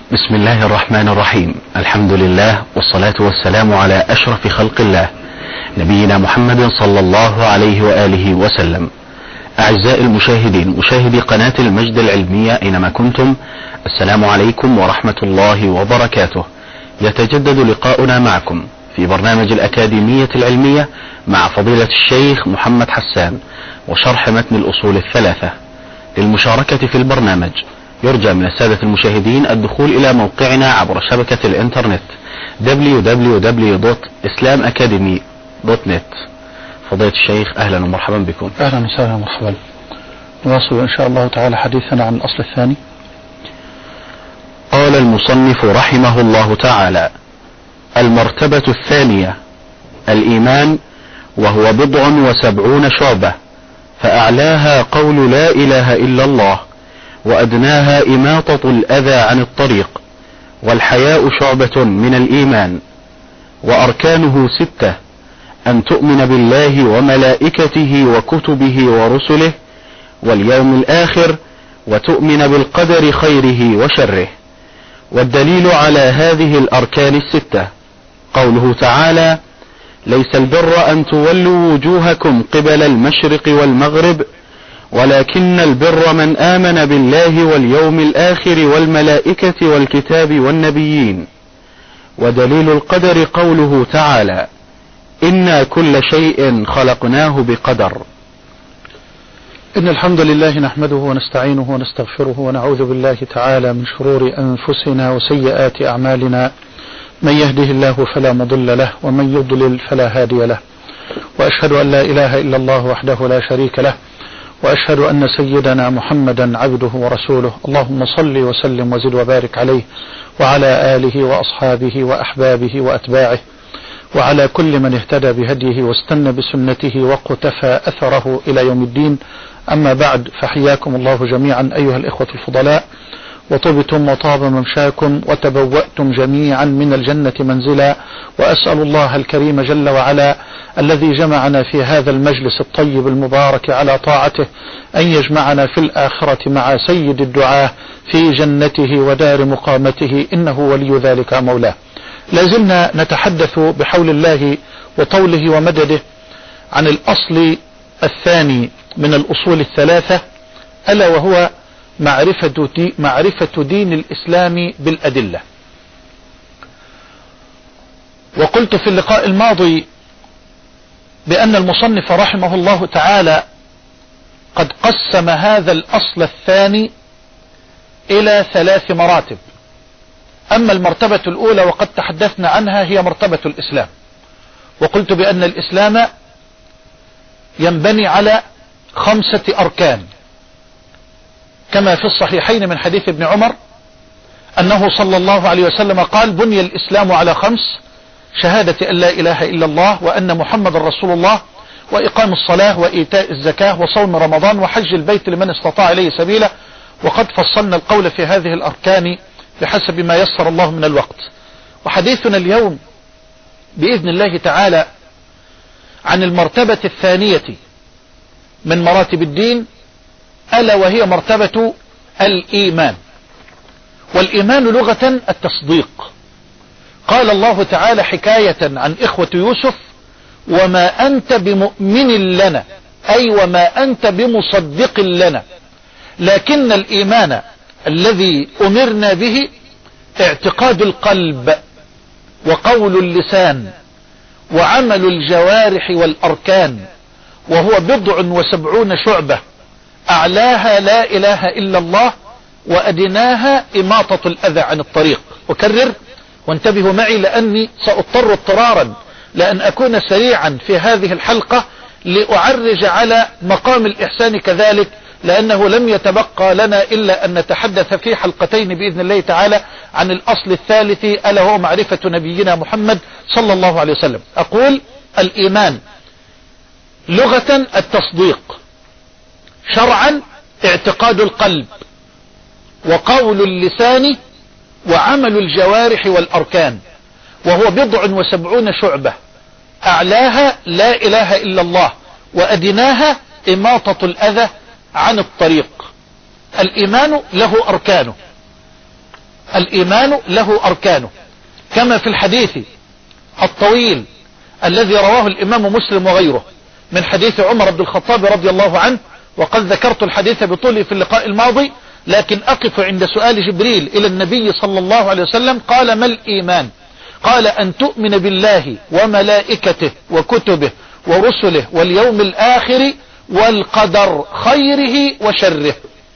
بسم الله الرحمن الرحيم. الحمد لله والصلاة والسلام على أشرف خلق الله نبينا محمد صلى الله عليه وآله وسلم. أعزائي المشاهدين، مشاهدي قناة المجد العلمية أينما كنتم، السلام عليكم ورحمة الله وبركاته. يتجدد لقاؤنا معكم في برنامج الأكاديمية العلمية مع فضيلة الشيخ محمد حسان وشرح متن الأصول الثلاثة. للمشاركة في البرنامج يرجى من السادة المشاهدين الدخول إلى موقعنا عبر شبكة الإنترنت www.islamacademy.net. فضيلة الشيخ أهلا ومرحبا بكم. أهلا وسهلا ومرحبا. نواصل إن شاء الله تعالى حديثنا عن الأصل الثاني. قال المصنف رحمه الله تعالى: المرتبة الثانية الإيمان، وهو 70 شعبة، فأعلاها قول لا إله إلا الله، وأدناها إماطة الأذى عن الطريق، والحياء شعبة من الإيمان، وأركانه 6: أن تؤمن بالله وملائكته وكتبه ورسله واليوم الآخر، وتؤمن بالقدر خيره وشره. والدليل على هذه الأركان 6 قوله تعالى: ليس البر أن تولوا وجوهكم قبل المشرق والمغرب، ولكن البر من آمن بالله واليوم الآخر والملائكة والكتاب والنبيين. ودليل القدر قوله تعالى: إنا كل شيء خلقناه بقدر. إن الحمد لله نحمده ونستعينه ونستغفره ونعوذ بالله تعالى من شرور أنفسنا وسيئات أعمالنا، من يهده الله فلا مضل له ومن يضلل فلا هادي له، وأشهد أن لا إله إلا الله وحده لا شريك له، وأشهد أن سيدنا محمدا عبده ورسوله. اللهم صل وسلم وزد وبارك عليه وعلى آله وأصحابه وأحبابه وأتباعه وعلى كل من اهتدى بهديه واستنى بسنته واقتفى أثره إلى يوم الدين. أما بعد، فحياكم الله جميعا أيها الإخوة الفضلاء، وطبتم وطاب ممشاكم وتبوأتم جميعا من الجنة منزلا. وأسأل الله الكريم جل وعلا الذي جمعنا في هذا المجلس الطيب المبارك على طاعته أن يجمعنا في الآخرة مع سيد الدعاة في جنته ودار مقامته، إنه ولي ذلك مولاه. لازلنا نتحدث بحول الله وطوله ومدده عن الأصل الثاني من الأصول الثلاثة، ألا وهو معرفة دين الإسلام بالأدلة. وقلت في اللقاء الماضي بأن المصنف رحمه الله تعالى قد قسم هذا الأصل الثاني إلى 3 مراتب. أما المرتبة الأولى وقد تحدثنا عنها هي مرتبة الإسلام، وقلت بأن الإسلام ينبني على 5 أركان، كما في الصحيحين من حديث ابن عمر أنه صلى الله عليه وسلم قال: بني الإسلام على 5: شهادة أن لا إله إلا الله وأن محمد رسول الله، وإقام الصلاة وإيتاء الزكاة وصوم رمضان وحج البيت لمن استطاع إليه سبيلا. وقد فصلنا القول في هذه الأركان بحسب ما يسر الله من الوقت. وحديثنا اليوم بإذن الله تعالى عن المرتبة الثانية من مراتب الدين، ألا وهي مرتبة الإيمان. والإيمان لغة التصديق. قال الله تعالى حكاية عن إخوة يوسف: وما أنت بمؤمن لنا، أي وما أنت بمصدق لنا، لكن الإيمان الذي أمرنا به اعتقاد القلب وقول اللسان وعمل الجوارح والأركان، وهو 70 شعبة، أعلاها لا إله إلا الله، وأدناها إماطة الأذى عن الطريق. أكرر وانتبهوا معي، لأني سأضطر اضطرارا لأن أكون سريعا في هذه الحلقة لأعرج على مقام الإحسان كذلك، لأنه لم يتبقى لنا إلا أن نتحدث في حلقتين بإذن الله تعالى عن الأصل الثالث، ألا هو معرفة نبينا محمد صلى الله عليه وسلم. أقول: الإيمان لغة التصديق، شرعا اعتقاد القلب وقول اللسان وعمل الجوارح والأركان، وهو 70 شعبة، أعلاها لا إله إلا الله، وأدناها إماطة الأذى عن الطريق. الإيمان له أركانه، الإيمان له أركانه، كما في الحديث الطويل الذي رواه الإمام مسلم وغيره من حديث عمر بن الخطاب رضي الله عنه، وقد ذكرت الحديث بطوله في اللقاء الماضي، لكن أقف عند سؤال جبريل إلى النبي صلى الله عليه وسلم قال: ما الإيمان؟ قال: أن تؤمن بالله وملائكته وكتبه ورسله واليوم الآخر والقدر خيره وشره.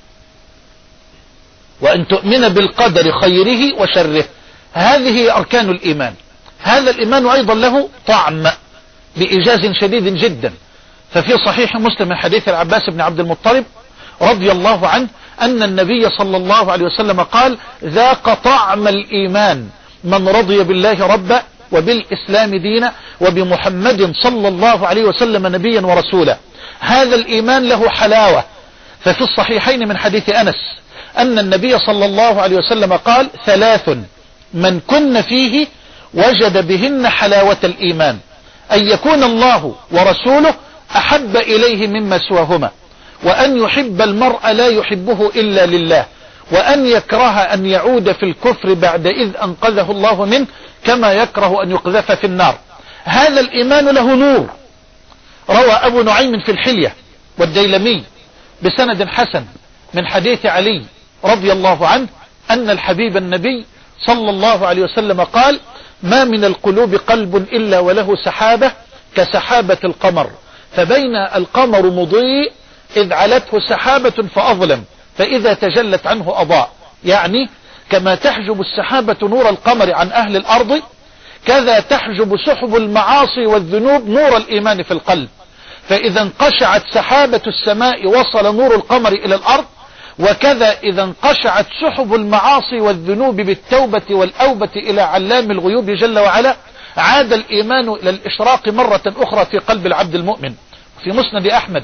وأن تؤمن بالقدر خيره وشره، هذه أركان الإيمان. هذا الإيمان أيضا له طعم بإيجاز شديد جدا، ففي صحيح مسلم من حديث العباس بن عبد المطلب رضي الله عنه أن النبي صلى الله عليه وسلم قال: ذاق طعم الإيمان من رضي بالله ربا وبالإسلام دينا وبمحمد صلى الله عليه وسلم نبيا ورسولا. هذا الإيمان له حلاوة. ففي الصحيحين من حديث أنس أن النبي صلى الله عليه وسلم قال: ثلاث من كن فيه وجد بهن حلاوة الإيمان: أن يكون الله ورسوله أحب إليه مما سواهما، وأن يحب المرء لا يحبه إلا لله، وأن يكره أن يعود في الكفر بعد إذ أنقذه الله منه، كما يكره أن يقذف في النار. هذا الإيمان له نور. روى أبو نعيم في الحلية والديلمي بسند حسن من حديث علي رضي الله عنه أن الحبيب النبي صلى الله عليه وسلم قال: ما من القلوب قلب إلا وله سحابة كسحابة القمر، فبين القمر مضيء إذ علته سحابة فأظلم، فإذا تجلت عنه أضاء. يعني كما تحجب السحابة نور القمر عن أهل الأرض، كذا تحجب سحب المعاصي والذنوب نور الإيمان في القلب. فإذا انقشعت سحابة السماء وصل نور القمر إلى الأرض، وكذا إذا انقشعت سحب المعاصي والذنوب بالتوبة والأوبة إلى علام الغيوب جل وعلا، عاد الإيمان إلى الإشراق مرة أخرى في قلب العبد المؤمن. في مسند أحمد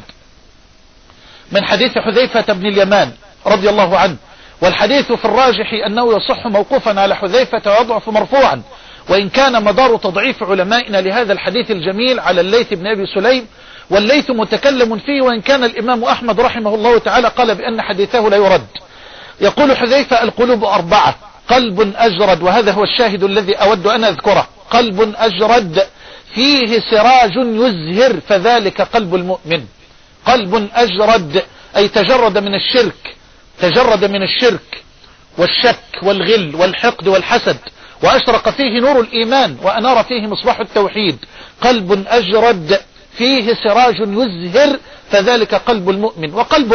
من حديث حذيفة بن اليمان رضي الله عنه، والحديث في الراجح أنه يصح موقوفا على حذيفة ويضعف مرفوعا، وإن كان مدار تضعيف علمائنا لهذا الحديث الجميل على الليث بن أبي سليم، والليث متكلم فيه، وإن كان الإمام أحمد رحمه الله تعالى قال بأن حديثه لا يرد. يقول حذيفة: القلوب أربعة: قلب أجرد، وهذا هو الشاهد الذي أود أن أذكره، قلب أجرد فيه سراج يزهر فذلك قلب المؤمن. قلب أجرد أي تجرد من الشرك، تجرد من الشرك والشك والغل والحقد والحسد، وأشرق فيه نور الإيمان وأنار فيه مصباح التوحيد. قلب أجرد فيه سراج يزهر فذلك قلب المؤمن.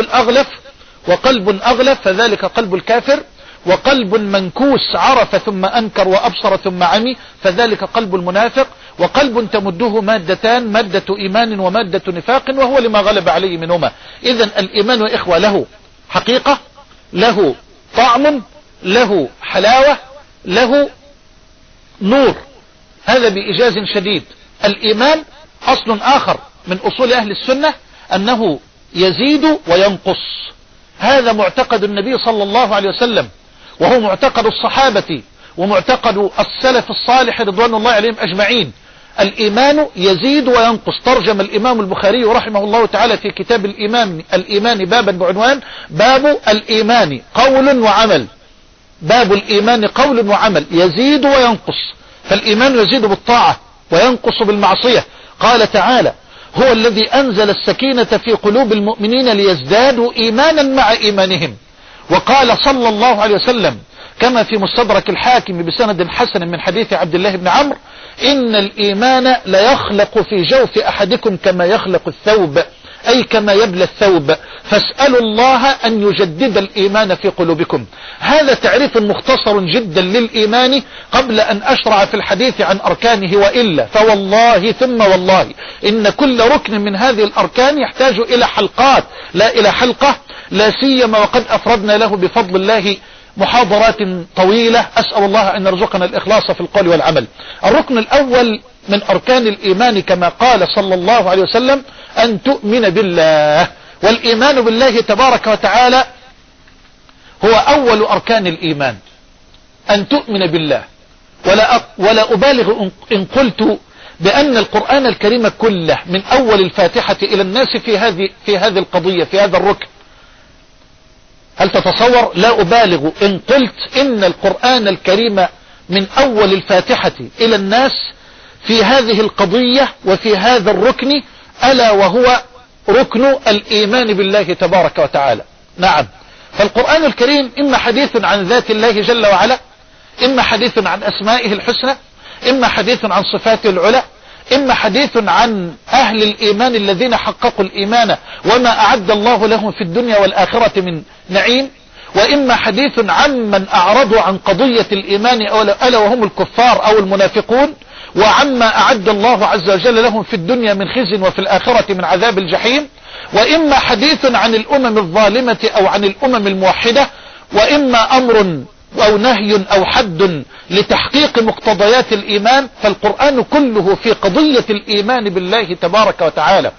وقلب أغلف فذلك قلب الكافر. وقلب منكوس عرف ثم أنكر وأبصر ثم عمي فذلك قلب المنافق. وقلب تمده مادتان: مادة إيمان ومادة نفاق، وهو لما غلب عليه منهما. إذن الإيمان يا إخوة له حقيقة، له طعم، له حلاوة، له نور. هذا بإيجاز شديد. الإيمان أصل آخر من أصول أهل السنة أنه يزيد وينقص. هذا معتقد النبي صلى الله عليه وسلم، وهو معتقد الصحابة ومعتقد السلف الصالح رضوان الله عليهم أجمعين. الإيمان يزيد وينقص. ترجم الإمام البخاري رحمه الله تعالى في كتاب الإيمان بابا بعنوان: باب الإيمان قول وعمل. باب الإيمان قول وعمل، يزيد وينقص. فالإيمان يزيد بالطاعة وينقص بالمعصية. قال تعالى: هو الذي أنزل السكينة في قلوب المؤمنين ليزدادوا إيمانا مع إيمانهم. وقال صلى الله عليه وسلم كما في مستدرك الحاكم بسند حسن من حديث عبد الله بن عمرو: إن الإيمان ليخلق في جوف أحدكم كما يخلق الثوب، أي كما يبلى الثوب، فاسألوا الله أن يجدد الإيمان في قلوبكم. هذا تعريف مختصر جدا للإيمان قبل أن أشرع في الحديث عن أركانه، وإلا فوالله ثم والله إن كل ركن من هذه الأركان يحتاج إلى حلقات لا إلى حلقة، لا سيما وقد أفردنا له بفضل الله محاضرات طويلة. أسأل الله أن يرزقنا الإخلاص في القول والعمل. الركن الأول من أركان الإيمان كما قال صلى الله عليه وسلم: أن تؤمن بالله. والإيمان بالله تبارك وتعالى هو أول أركان الإيمان، أن تؤمن بالله. ولا أبالغ إن قلت بأن القرآن الكريم كله من أول الفاتحة إلى الناس في هذه القضية، في هذا الركن. هل تتصور؟ لا أبالغ إن قلت إن القرآن الكريم من أول الفاتحة إلى الناس في هذه القضية وفي هذا الركن، ألا وهو ركن الإيمان بالله تبارك وتعالى. نعم، فالقرآن الكريم إما حديث عن ذات الله جل وعلا، إما حديث عن أسمائه الحسنى، إما حديث عن صفاته العلى، إما حديث عن أهل الإيمان الذين حققوا الإيمان وما أعد الله لهم في الدنيا والآخرة من نعيم، وإما حديث عن من أعرضوا عن قضية الإيمان ألا وهم الكفار أو المنافقون، وعما أعد الله عز وجل لهم في الدنيا من خزي وفي الآخرة من عذاب الجحيم، وإما حديث عن الأمم الظالمة أو عن الأمم الموحدة، وإما أمر أو نهي أو حد لتحقيق مقتضيات الإيمان. فالقرآن كله في قضية الإيمان بالله تبارك وتعالى.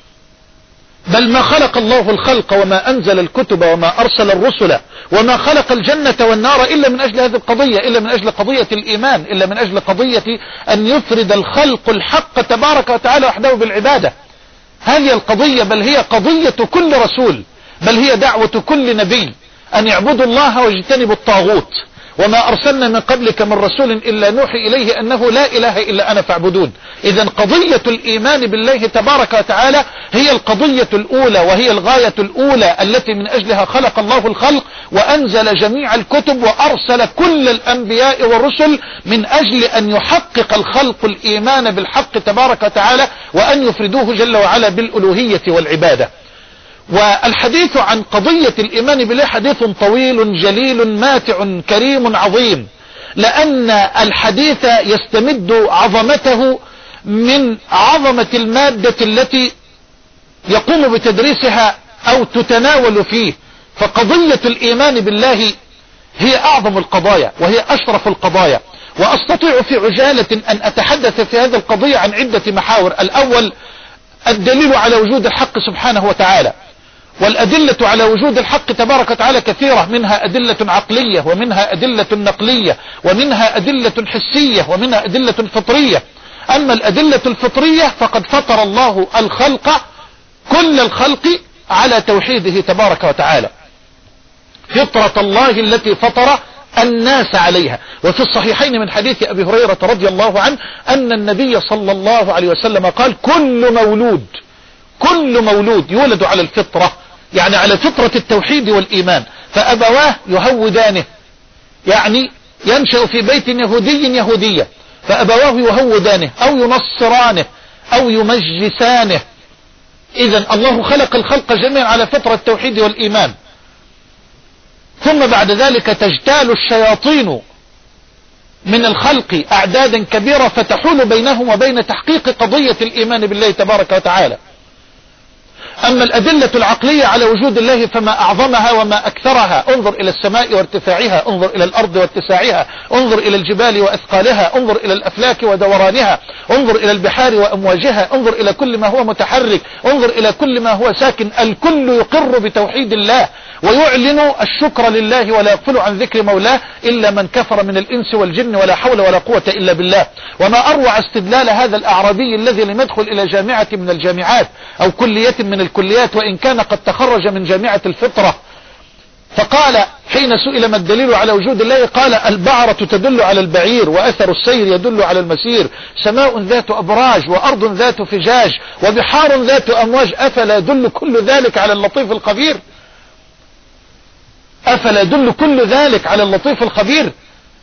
بل ما خلق الله الخلق وما أنزل الكتب وما أرسل الرسل وما خلق الجنة والنار إلا من أجل هذه القضية، إلا من أجل قضية الإيمان، إلا من أجل قضية أن يفرد الخلق الحق تبارك وتعالى وحده بالعبادة. هذه القضية، بل هي قضية كل رسول، بل هي دعوة كل نبي، أن يعبدوا الله واجتنبوا الطاغوت. وما أرسلنا من قبلك من رسول إلا نوحي إليه أنه لا إله إلا أنا فاعبدون. إذن قضية الإيمان بالله تبارك وتعالى هي القضية الأولى، وهي الغاية الأولى التي من أجلها خلق الله الخلق وأنزل جميع الكتب وأرسل كل الأنبياء والرسل، من أجل أن يحقق الخلق الإيمان بالحق تبارك وتعالى، وأن يفردوه جل وعلا بالألوهية والعبادة. والحديث عن قضية الإيمان بالله حديث طويل جليل ماتع كريم عظيم، لأن الحديث يستمد عظمته من عظمة المادة التي يقوم بتدريسها أو تتناول فيه. فقضية الإيمان بالله هي أعظم القضايا وهي أشرف القضايا. وأستطيع في عجالة أن أتحدث في هذه القضية عن عدة محاور. الأول الدليل على وجود الحق سبحانه وتعالى، والأدلة على وجود الحق تبارك وتعالى كثيرة، منها أدلة عقلية ومنها أدلة نقلية ومنها أدلة حسية ومنها أدلة فطرية. أما الأدلة الفطرية فقد فطر الله الخلق كل الخلق على توحيده تبارك وتعالى، فطرة الله التي فطر الناس عليها. وفي الصحيحين من حديث أبي هريرة رضي الله عنه أن النبي صلى الله عليه وسلم قال: كل مولود يولد على الفطرة، يعني على فطرة التوحيد والإيمان، فأبواه يهودانه، يعني ينشأ في بيت يهودية فأبواه يهودانه أو ينصرانه أو يمجسانه. إذن الله خلق الخلق جميعا على فطرة التوحيد والإيمان، ثم بعد ذلك تجتال الشياطين من الخلق أعدادا كبيرة فتحول بينهم وبين تحقيق قضية الإيمان بالله تبارك وتعالى. أما الأدلة العقلية على وجود الله فما أعظمها وما أكثرها. انظر إلى السماء وارتفاعها، انظر إلى الأرض واتساعها، انظر إلى الجبال وأثقالها، انظر إلى الأفلاك ودورانها، انظر إلى البحار وأمواجها، انظر إلى كل ما هو متحرك، انظر إلى كل ما هو ساكن. الكل يقر بتوحيد الله ويعلن الشكر لله ولا يغفل عن ذكر مولاه إلا من كفر من الإنس والجن، ولا حول ولا قوة إلا بالله. وما أروع استدلال هذا الأعرابي الذي لم يدخل إلى جامعة من الجامعات أو كلية من الكليات وإن كان قد تخرج من جامعة الفطرة، فقال حين سئل ما الدليل على وجود الله قال: البعرة تدل على البعير، وأثر السير يدل على المسير، سماء ذات أبراج وأرض ذات فجاج وبحار ذات أمواج، أفلا يدل كل ذلك على اللطيف الخبير؟ أفلا يدل كل ذلك على اللطيف الخبير؟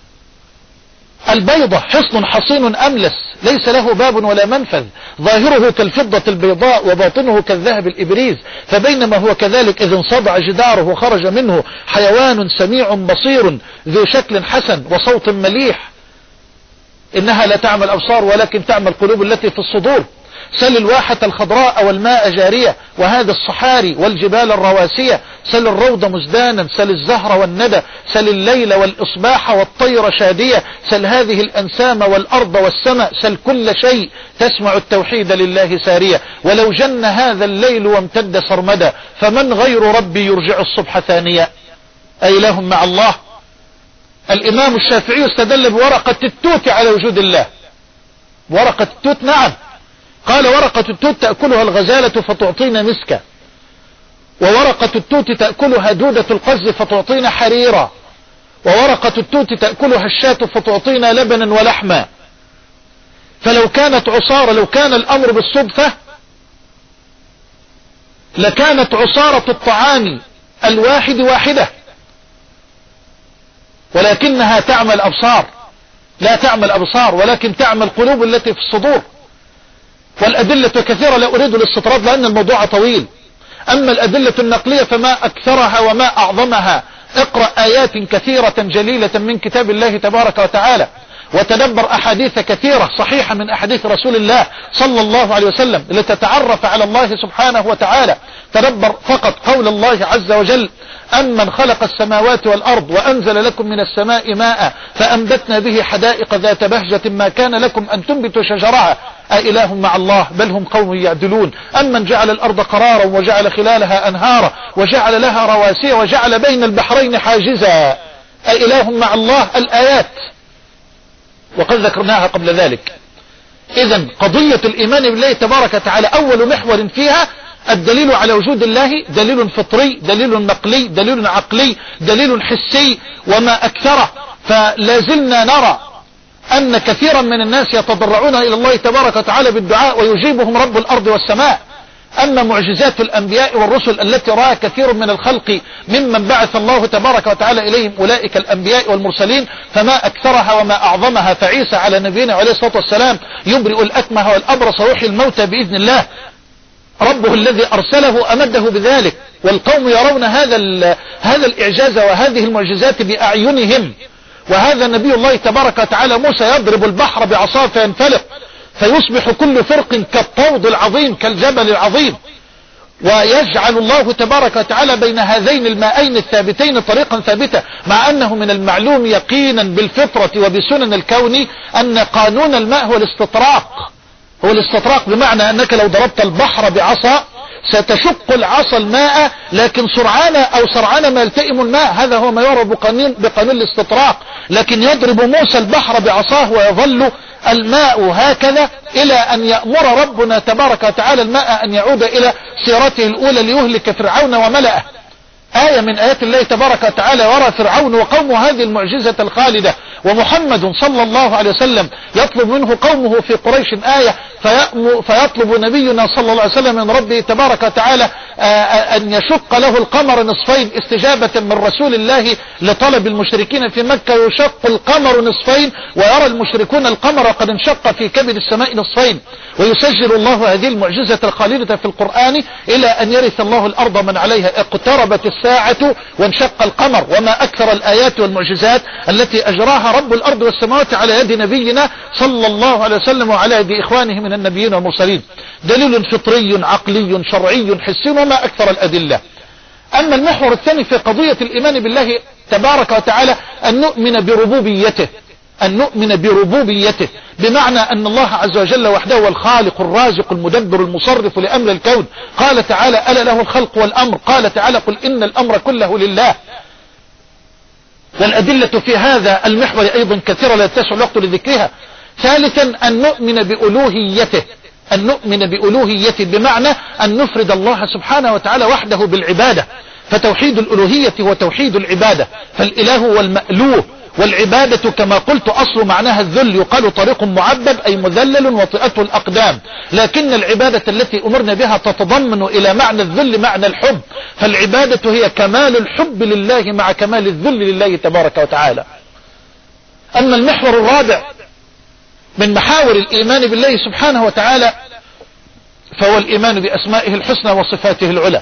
البيضة حصن حصين أملس ليس له باب ولا منفذ، ظاهره كالفضة البيضاء وباطنه كالذهب الإبريز، فبينما هو كذلك إذ انصدع جداره وخرج منه حيوان سميع بصير ذو شكل حسن وصوت مليح، إنها لا تعمى الأبصار ولكن تعمى القلوب التي في الصدور. سل الواحة الخضراء والماء جارية وهذا الصحاري والجبال الرواسية، سل الروض مزدانا، سل الزهر والندى، سل الليل والإصباح والطير شادية، سل هذه الأنسام والأرض والسماء، سل كل شيء تسمع التوحيد لله سارية. ولو جن هذا الليل وامتد سرمدا فمن غير ربي يرجع الصبح ثانية؟ أي لهم مع الله. الإمام الشافعي استدل بورقة التوت على وجود الله. ورقة التوت، نعم، قال: ورقة التوت تأكلها الغزالة فتعطينا مسكا، وورقة التوت تأكلها دودة القز فتعطينا حريرا، وورقة التوت تأكلها الشاة فتعطينا لبنا ولحما. فلو كانت عصارة، لو كان الأمر بالصدفة لكانت عصارة الطعام الواحد واحدة، ولكنها تعمى الأبصار، لا تعمى الأبصار ولكن تعمى القلوب التي في الصدور. والأدلة كثيرة، لا أريد الاستطراد لأن الموضوع طويل. أما الأدلة النقلية فما أكثرها وما أعظمها. اقرأ آيات كثيرة جليلة من كتاب الله تبارك وتعالى، وتدبر أحاديث كثيرة صحيحة من أحاديث رسول الله صلى الله عليه وسلم لتتعرف على الله سبحانه وتعالى. تدبر فقط قول الله عز وجل: أمن خلق السماوات والأرض وأنزل لكم من السماء ماء فأنبتنا به حدائق ذات بهجة ما كان لكم أن تنبتوا شجرها أإله مع الله بل هم قوم يعدلون. أمن جعل الأرض قرارا وجعل خلالها أنهارا وجعل لها رواسي وجعل بين البحرين حاجزا أإله مع الله. الآيات وقد ذكرناها قبل ذلك. إذن قضية الإيمان بالله تبارك وتعالى أول محور فيها الدليل على وجود الله، دليل فطري، دليل نقلي، دليل عقلي، دليل حسي وما أكثره. فلازلنا نرى أن كثيرا من الناس يتضرعون إلى الله تبارك وتعالى بالدعاء ويجيبهم رب الأرض والسماء. أما معجزات الأنبياء والرسل التي رأى كثير من الخلق ممن بعث الله تبارك وتعالى إليهم أولئك الأنبياء والمرسلين فما أكثرها وما أعظمها. فعيسى على نبينا عليه الصلاة والسلام يبرئ الأكمه والأبرص ويحيي الموتى بإذن الله. ربه الذي أرسله أمده بذلك، والقوم يرون هذا الإعجاز وهذه المعجزات بأعينهم. وهذا نبي الله تبارك وتعالى موسى يضرب البحر بعصاه فينفلق فيصبح كل فرق كالطود العظيم كالجبل العظيم. ويجعل الله تبارك وتعالى بين هذين الماءين الثابتين طريقا ثابتة، مع أنه من المعلوم يقينا بالفطرة وبسنن الكون أن قانون الماء هو الاستطراق. هو الاستطراق بمعنى أنك لو ضربت البحر بعصا ستشق العصا الماء، لكن سرعان ما يلتئم الماء. هذا هو ما يرى بقانون الاستطراق. لكن يضرب موسى البحر بعصاه ويظل الماء هكذا إلى أن يأمر ربنا تبارك وتعالى الماء أن يعود إلى سيرته الأولى ليهلك فرعون وملأه. آية من آيات الله تبارك وتعالى. ورى فرعون وقومه هذه المعجزة الخالدة، ومحمد صلى الله عليه وسلم يطلب منه قومه في قريش آية، فيطلب نبينا صلى الله عليه وسلم من ربه تبارك وتعالى أن يشق له القمر نصفين استجابة من رسول الله لطلب المشركين في مكة. يشق القمر نصفين ويرى المشركون القمر قد انشق في كبد السماء نصفين، ويسجل الله هذه المعجزة الخالدة في القرآن إلى أن يرث الله الأرض من عليها. اقتربت الساعة وانشق القمر. وما أكثر الآيات والمعجزات التي أجراها رب الأرض والسماوات على يد نبينا صلى الله عليه وسلم وعلى يد إخوانه من النبيين والمرسلين. دليل فطري عقلي شرعي حسي وما أكثر الأدلة. أما المحور الثاني في قضية الإيمان بالله تبارك وتعالى أن نؤمن بربوبيته، أن نؤمن بربوبيته بمعنى أن الله عز وجل وحده هو الخالق الرازق المدبر المصرف لأمر الكون. قال تعالى: ألا له الخلق والأمر. قال تعالى: قل إن الأمر كله لله. والأدلة في هذا المحور أيضا كثيرة لا يتسع الوقت لذكرها. ثالثا أن نؤمن بألوهيته، أن نؤمن بألوهيته بمعنى أن نفرد الله سبحانه وتعالى وحده بالعبادة. فتوحيد الألوهية هو توحيد العبادة. فالإله هو المألوه، والعبادة كما قلت أصل معناها الذل. يقال طريق معبد أي مذلل وطئته الأقدام، لكن العبادة التي أمرنا بها تتضمن إلى معنى الذل معنى الحب. فالعبادة هي كمال الحب لله مع كمال الذل لله تبارك وتعالى. أما المحور الرابع من محاور الإيمان بالله سبحانه وتعالى فهو الإيمان بأسمائه الحسنى وصفاته العلى.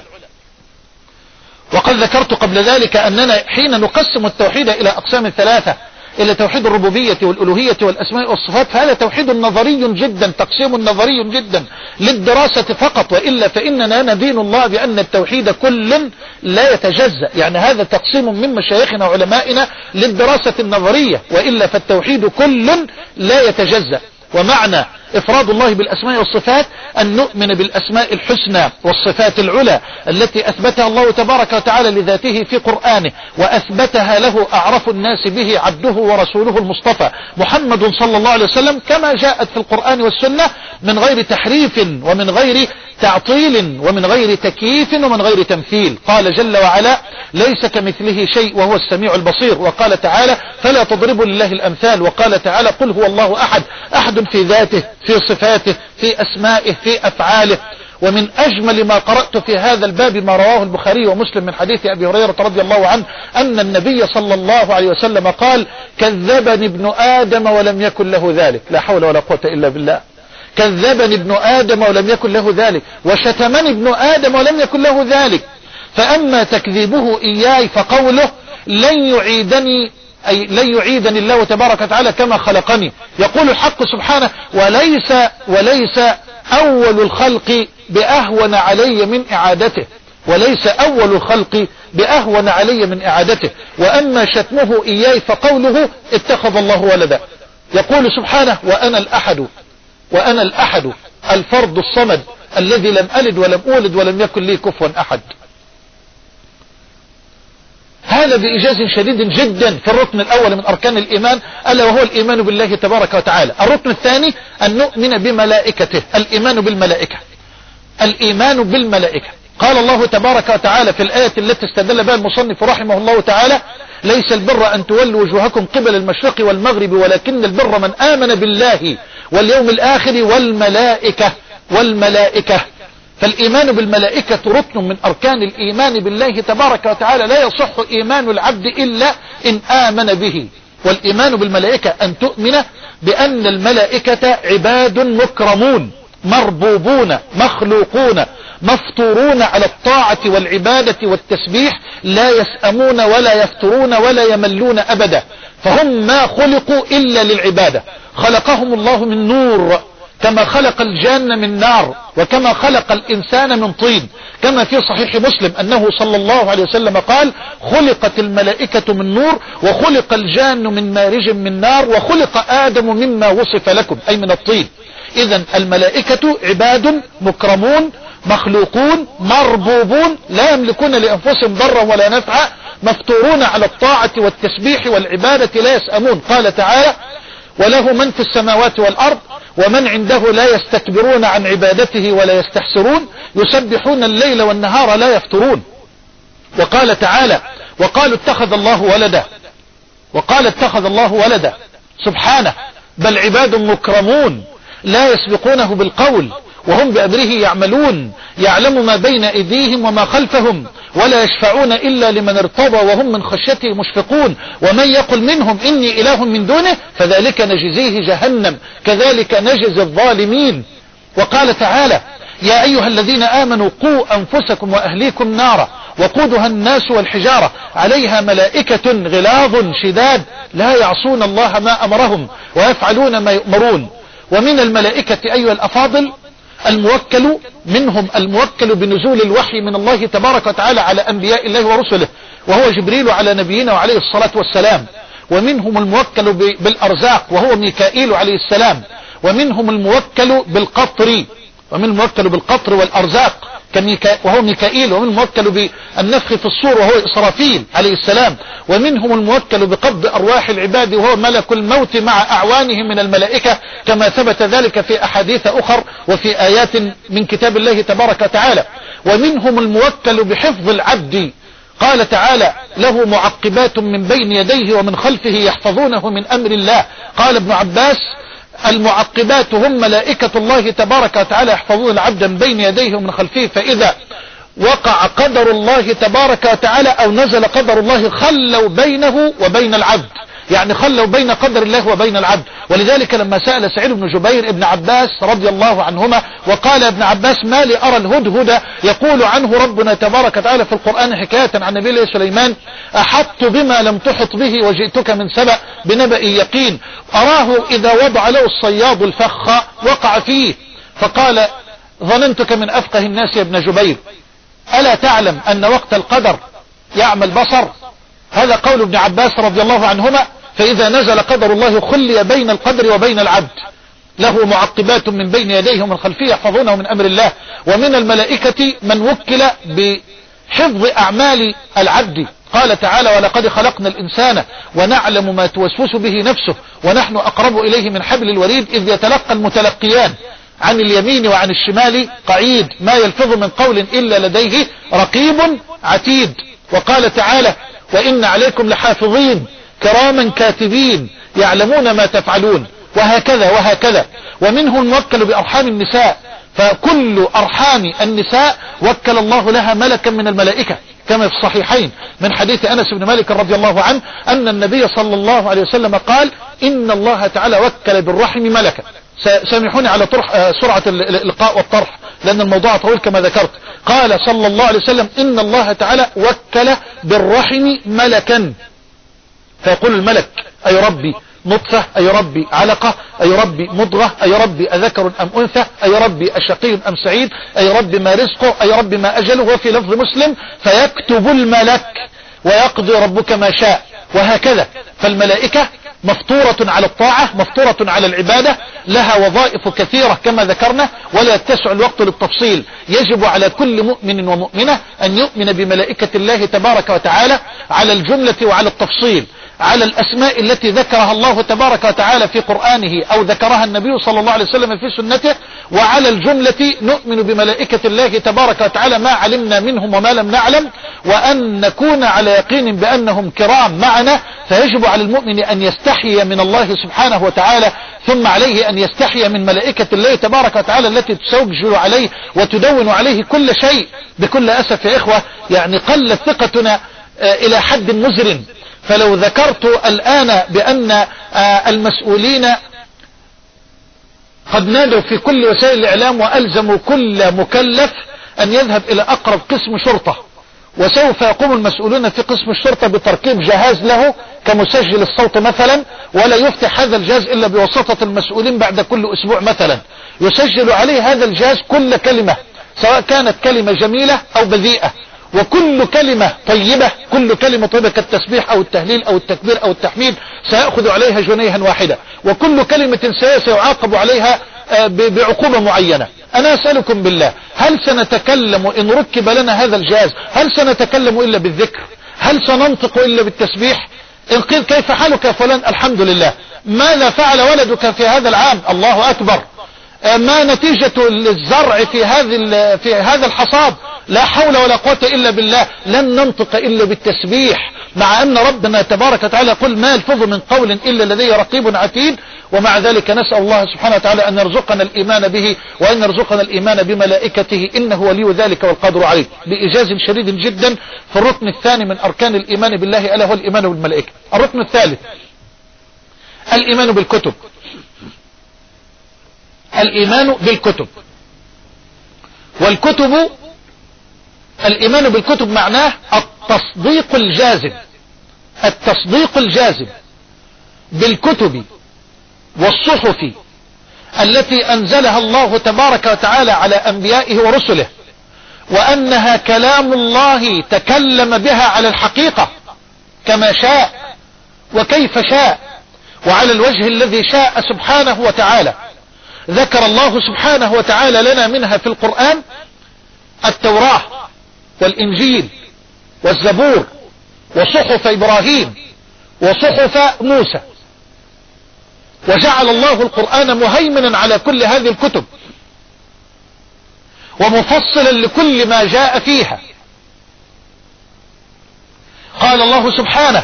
وقد ذكرت قبل ذلك أننا حين نقسم التوحيد إلى أقسام ثلاثة، إلى توحيد الربوبية والألوهية والأسماء والصفات، فهذا توحيد نظري جدا، تقسيم نظري جدا للدراسة فقط. وإلا فإننا ندين الله بأن التوحيد كل لا يتجزأ. يعني هذا تقسيم من مشايخنا وعلمائنا للدراسة النظرية، وإلا فالتوحيد كل لا يتجزأ. ومعنى إفراد الله بالأسماء والصفات أن نؤمن بالأسماء الحسنى والصفات العلى التي أثبتها الله تبارك وتعالى لذاته في قرآنه، وأثبتها له أعرف الناس به عبده ورسوله المصطفى محمد صلى الله عليه وسلم كما جاءت في القرآن والسنة، من غير تحريف ومن غير تعطيل ومن غير تكييف ومن غير تمثيل. قال جل وعلا: ليس كمثله شيء وهو السميع البصير. وقال تعالى: فلا تضربوا لله الأمثال. وقال تعالى: قل هو الله أحد، أحد في ذاته، في صفاته، في أسمائه، في أفعاله. ومن أجمل ما قرأت في هذا الباب ما رواه البخاري ومسلم من حديث أبي هريرة رضي الله عنه أن النبي صلى الله عليه وسلم قال: كذبني ابن آدم ولم يكن له ذلك. لا حول ولا قوة إلا بالله. كذبني ابن آدم ولم يكن له ذلك، وشتمني ابن آدم ولم يكن له ذلك. فأما تكذيبه إياي فقوله: لن يعيدني الله تبارك وتعالى كما خلقني. يقول الحق سبحانه: وليس أول الخلق بأهون علي من إعادته. وليس أول الخلق بأهون علي من إعادته. وأما شتمه إياي فقوله: اتخذ الله ولدا. يقول سبحانه: وأنا الأحد الفرد الصمد الذي لم ألد ولم أولد ولم يكن لي كفوا أحد. هذا بإيجاز شديد جدا في الركن الأول من أركان الإيمان، ألا وهو الإيمان بالله تبارك وتعالى. الركن الثاني أن نؤمن بملائكته، الإيمان بالملائكة. قال الله تبارك وتعالى في الآية التي استدل بها المصنف رحمه الله تعالى: ليس البر أن تولوا وجوهكم قبل المشرق والمغرب ولكن البر من آمن بالله واليوم الآخر والملائكة. فالإيمان بالملائكة ركن من أركان الإيمان بالله تبارك وتعالى، لا يصح إيمان العبد إلا إن آمن به. والإيمان بالملائكة أن تؤمن بأن الملائكة عباد مكرمون مربوبون مخلوقون مفطورون على الطاعة والعبادة والتسبيح، لا يسأمون ولا يفترون ولا يملون أبدا، فهم ما خلقوا إلا للعبادة. خلقهم الله من نور كما خلق الجان من نار، وكما خلق الإنسان من طين، كما في صحيح مسلم أنه صلى الله عليه وسلم قال: خلقت الملائكة من نور وخلق الجان من مارج من نار وخلق آدم مما وصف لكم، أي من الطين. إذن الملائكة عباد مكرمون مخلوقون مربوبون، لا يملكون لأنفسهم ضرا ولا نفعا، مفطورون على الطاعة والتسبيح والعبادة لا يسأمون. قال تعالى: وله من في السماوات والأرض ومن عنده لا يستكبرون عن عبادته ولا يستحسرون، يسبحون الليل والنهار لا يفترون. وقال تعالى: وقالوا اتخذ الله ولدا سبحانه، بل عباد مكرمون لا يسبقونه بالقول وهم بأمره يعملون، يعلم ما بين أيديهم وما خلفهم ولا يشفعون إلا لمن ارتضى وهم من خشيته مشفقون، ومن يقل منهم إني إله من دونه فذلك نجزيه جهنم كذلك نجزي الظالمين. وقال تعالى: يا أيها الذين آمنوا قوا أنفسكم وأهليكم نارا وقودها الناس والحجارة عليها ملائكة غلاظ شداد لا يعصون الله ما أمرهم ويفعلون ما يؤمرون. ومن الملائكة أيها الأفاضل منهم الموكل بنزول الوحي من الله تبارك وتعالى على أنبياء الله ورسله، وهو جبريل على نبينا وعليه الصلاة والسلام. ومنهم الموكل بالأرزاق وهو ميكائيل عليه السلام. ومنهم الموكل بالقطر والأرزاق وهو ميكائيل. ومن الموكل بالنفخ في الصور وهو إسرافيل عليه السلام. ومنهم الموكل بقبض أرواح العباد وهو ملك الموت مع أعوانه من الملائكة، كما ثبت ذلك في أحاديث أخر وفي آيات من كتاب الله تبارك وتعالى. ومنهم الموكل بحفظ العبد، قال تعالى: له معقبات من بين يديه ومن خلفه يحفظونه من أمر الله. قال ابن عباس: المعقبات هم ملائكة الله تبارك وتعالى يحفظون العبد من بين يديه ومن خلفه، فإذا وقع قدر الله تبارك وتعالى أو نزل قدر الله خلوا بينه وبين العبد، يعني خلوا بين قدر الله وبين العبد. ولذلك لما سأل سعيد بن جبير ابن عباس رضي الله عنهما وقال ابن عباس: ما لي أرى الهدهد يقول عنه ربنا تبارك وتعالى في القرآن حكاية عن نبي الله سليمان: أحطت بما لم تحط به وجئتك من سبأ بنبأ يقين، أراه إذا وضع له الصياد الفخ وقع فيه، فقال: ظننتك من أفقه الناس يا ابن جبير، ألا تعلم أن وقت القدر يعمى البصر؟ هذا قول ابن عباس رضي الله عنهما. فإذا نزل قدر الله خلي بين القدر وبين العبد. له معقبات من بين يديه ومن خلفه يحفظونه من أمر الله. ومن الملائكة من وكل بحفظ أعمال العبد. قال تعالى ولقد خلقنا الإنسان ونعلم ما توسوس به نفسه ونحن أقرب إليه من حبل الوريد إذ يتلقى المتلقيان عن اليمين وعن الشمال قعيد ما يلفظ من قول إلا لديه رقيب عتيد. وقال تعالى وإن عليكم لحافظين كراما كاتبين يعلمون ما تفعلون. وهكذا وهكذا. ومنهم الموكل بأرحام النساء، فكل أرحام النساء وكل الله لها ملكا من الملائكة كما في الصحيحين من حديث أنس بن مالك رضي الله عنه أن النبي صلى الله عليه وسلم قال إن الله تعالى وكل بالرحم ملكا. سامحوني على سرعة الإلقاء والطرح لأن الموضوع طويل كما ذكرت. قال صلى الله عليه وسلم إن الله تعالى وكل بالرحم ملكا، فيقول الملك أي ربي نطفة، أي ربي علقة، أي ربي مضغة، أي ربي أذكر أم أنثى، أي ربي أشقي أم سعيد، أي ربي ما رزقه، أي ربي ما أجله. وفي لفظ مسلم فيكتب الملك ويقضي ربك ما شاء. وهكذا. فالملائكة مفطورة على الطاعة، مفطورة على العبادة، لها وظائف كثيرة كما ذكرنا ولا يتسع الوقت للتفصيل. يجب على كل مؤمن ومؤمنة أن يؤمن بملائكة الله تبارك وتعالى على الجملة وعلى التفصيل، على الأسماء التي ذكرها الله تبارك وتعالى في قرآنه أو ذكرها النبي صلى الله عليه وسلم في سنته، وعلى الجملة نؤمن بملائكة الله تبارك وتعالى ما علمنا منهم وما لم نعلم، وأن نكون على يقين بأنهم كرام معنا. فيجب على المؤمن أن يستحي من الله سبحانه وتعالى، ثم عليه أن يستحي من ملائكة الله تبارك وتعالى التي تسجل عليه وتدون عليه كل شيء. بكل أسف يا إخوة يعني قلت ثقتنا إلى حد مزر. فلو ذكرت الآن بأن المسؤولين قد نادوا في كل وسائل الإعلام وألزموا كل مكلف أن يذهب إلى أقرب قسم شرطة، وسوف يقوم المسؤولون في قسم الشرطة بتركيب جهاز له كمسجل الصوت مثلا، ولا يفتح هذا الجهاز إلا بواسطة المسؤولين بعد كل أسبوع مثلا، يسجل عليه هذا الجهاز كل كلمة سواء كانت كلمة جميلة أو بذيئة، وكل كلمة طيبة، كل كلمة طيبة كالتسبيح أو التهليل أو التكبير أو التحميد سيأخذ عليها جنيها واحدة، وكل كلمة سيعاقب عليها بعقوبة معينة. أنا أسألكم بالله، هل سنتكلم إن ركب لنا هذا الجهاز؟ هل سنتكلم إلا بالذكر؟ هل سننطق إلا بالتسبيح؟ إن قيل كيف حالك يا فلان؟ الحمد لله. ماذا فعل ولدك في هذا العام؟ الله أكبر. ما نتيجة الزرع في هذا الحصاد؟ لا حول ولا قوة إلا بالله. لن ننطق إلا بالتسبيح، مع أن ربنا تبارك وتعالى يقول ما يلفظ من قول إلا لديه رقيب عتيد. ومع ذلك نسأل الله سبحانه وتعالى أن يرزقنا الإيمان به وأن يرزقنا الإيمان بملائكته، إنه ولي ذلك والقدر عليه. بإيجاز شديد جدا في الركن الثاني من أركان الإيمان بالله ألا هو الإيمان بالملائكة. الركن الثالث الإيمان بالكتب. الإيمان بالكتب. والكتب، الإيمان بالكتب معناه التصديق الجازم، التصديق الجازم بالكتب والصحف التي أنزلها الله تبارك وتعالى على أنبيائه ورسله، وأنها كلام الله تكلم بها على الحقيقة كما شاء وكيف شاء وعلى الوجه الذي شاء سبحانه وتعالى. ذكر الله سبحانه وتعالى لنا منها في القرآن التوراة والإنجيل والزبور وصحف إبراهيم وصحف موسى، وجعل الله القرآن مهيمنا على كل هذه الكتب ومفصلا لكل ما جاء فيها. قال الله سبحانه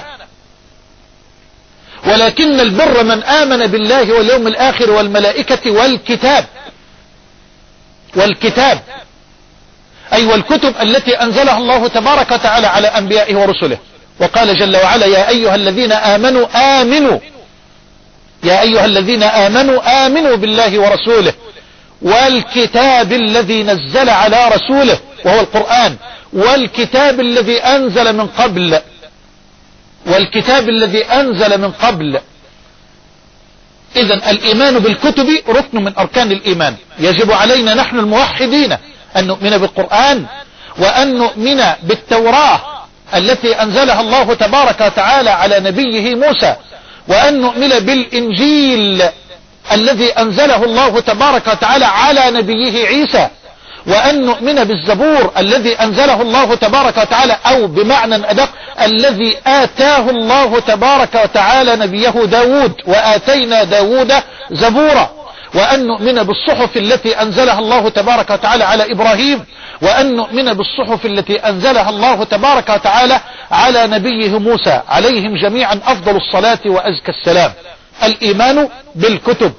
ولكن البر من آمن بالله واليوم الآخر والملائكة والكتاب. والكتاب أي والكتب التي أنزلها الله تبارك وتعالى على أنبيائه ورسله. وقال جل وعلا يا أيها الذين آمنوا آمنوا، يا أيها الذين آمنوا آمنوا بالله ورسوله والكتاب الذي نزل على رسوله وهو القرآن، والكتاب الذي أنزل من قبل، والكتاب الذي أنزل من قبل. إذن الإيمان بالكتب ركن من أركان الإيمان. يجب علينا نحن الموحدين أن نؤمن بالقرآن، وأن نؤمن بالتوراة التي أنزلها الله تبارك وتعالى على نبيه موسى، وأن نؤمن بالإنجيل الذي أنزله الله تبارك وتعالى على نبيه عيسى، وأن نؤمن بالزبور الذي أنزله الله تبارك وتعالى، أو بمعنى أدق الذي آتاه الله تبارك وتعالى نبيه داود، وآتينا داود زبورا، وأن نؤمن بالصحف التي أنزلها الله تبارك وتعالى على إبراهيم، وأن نؤمن بالصحف التي أنزلها الله تبارك وتعالى على نبيه موسى، عليهم جميعا أفضل الصلاة وأزكى السلام. الإيمان بالكتب.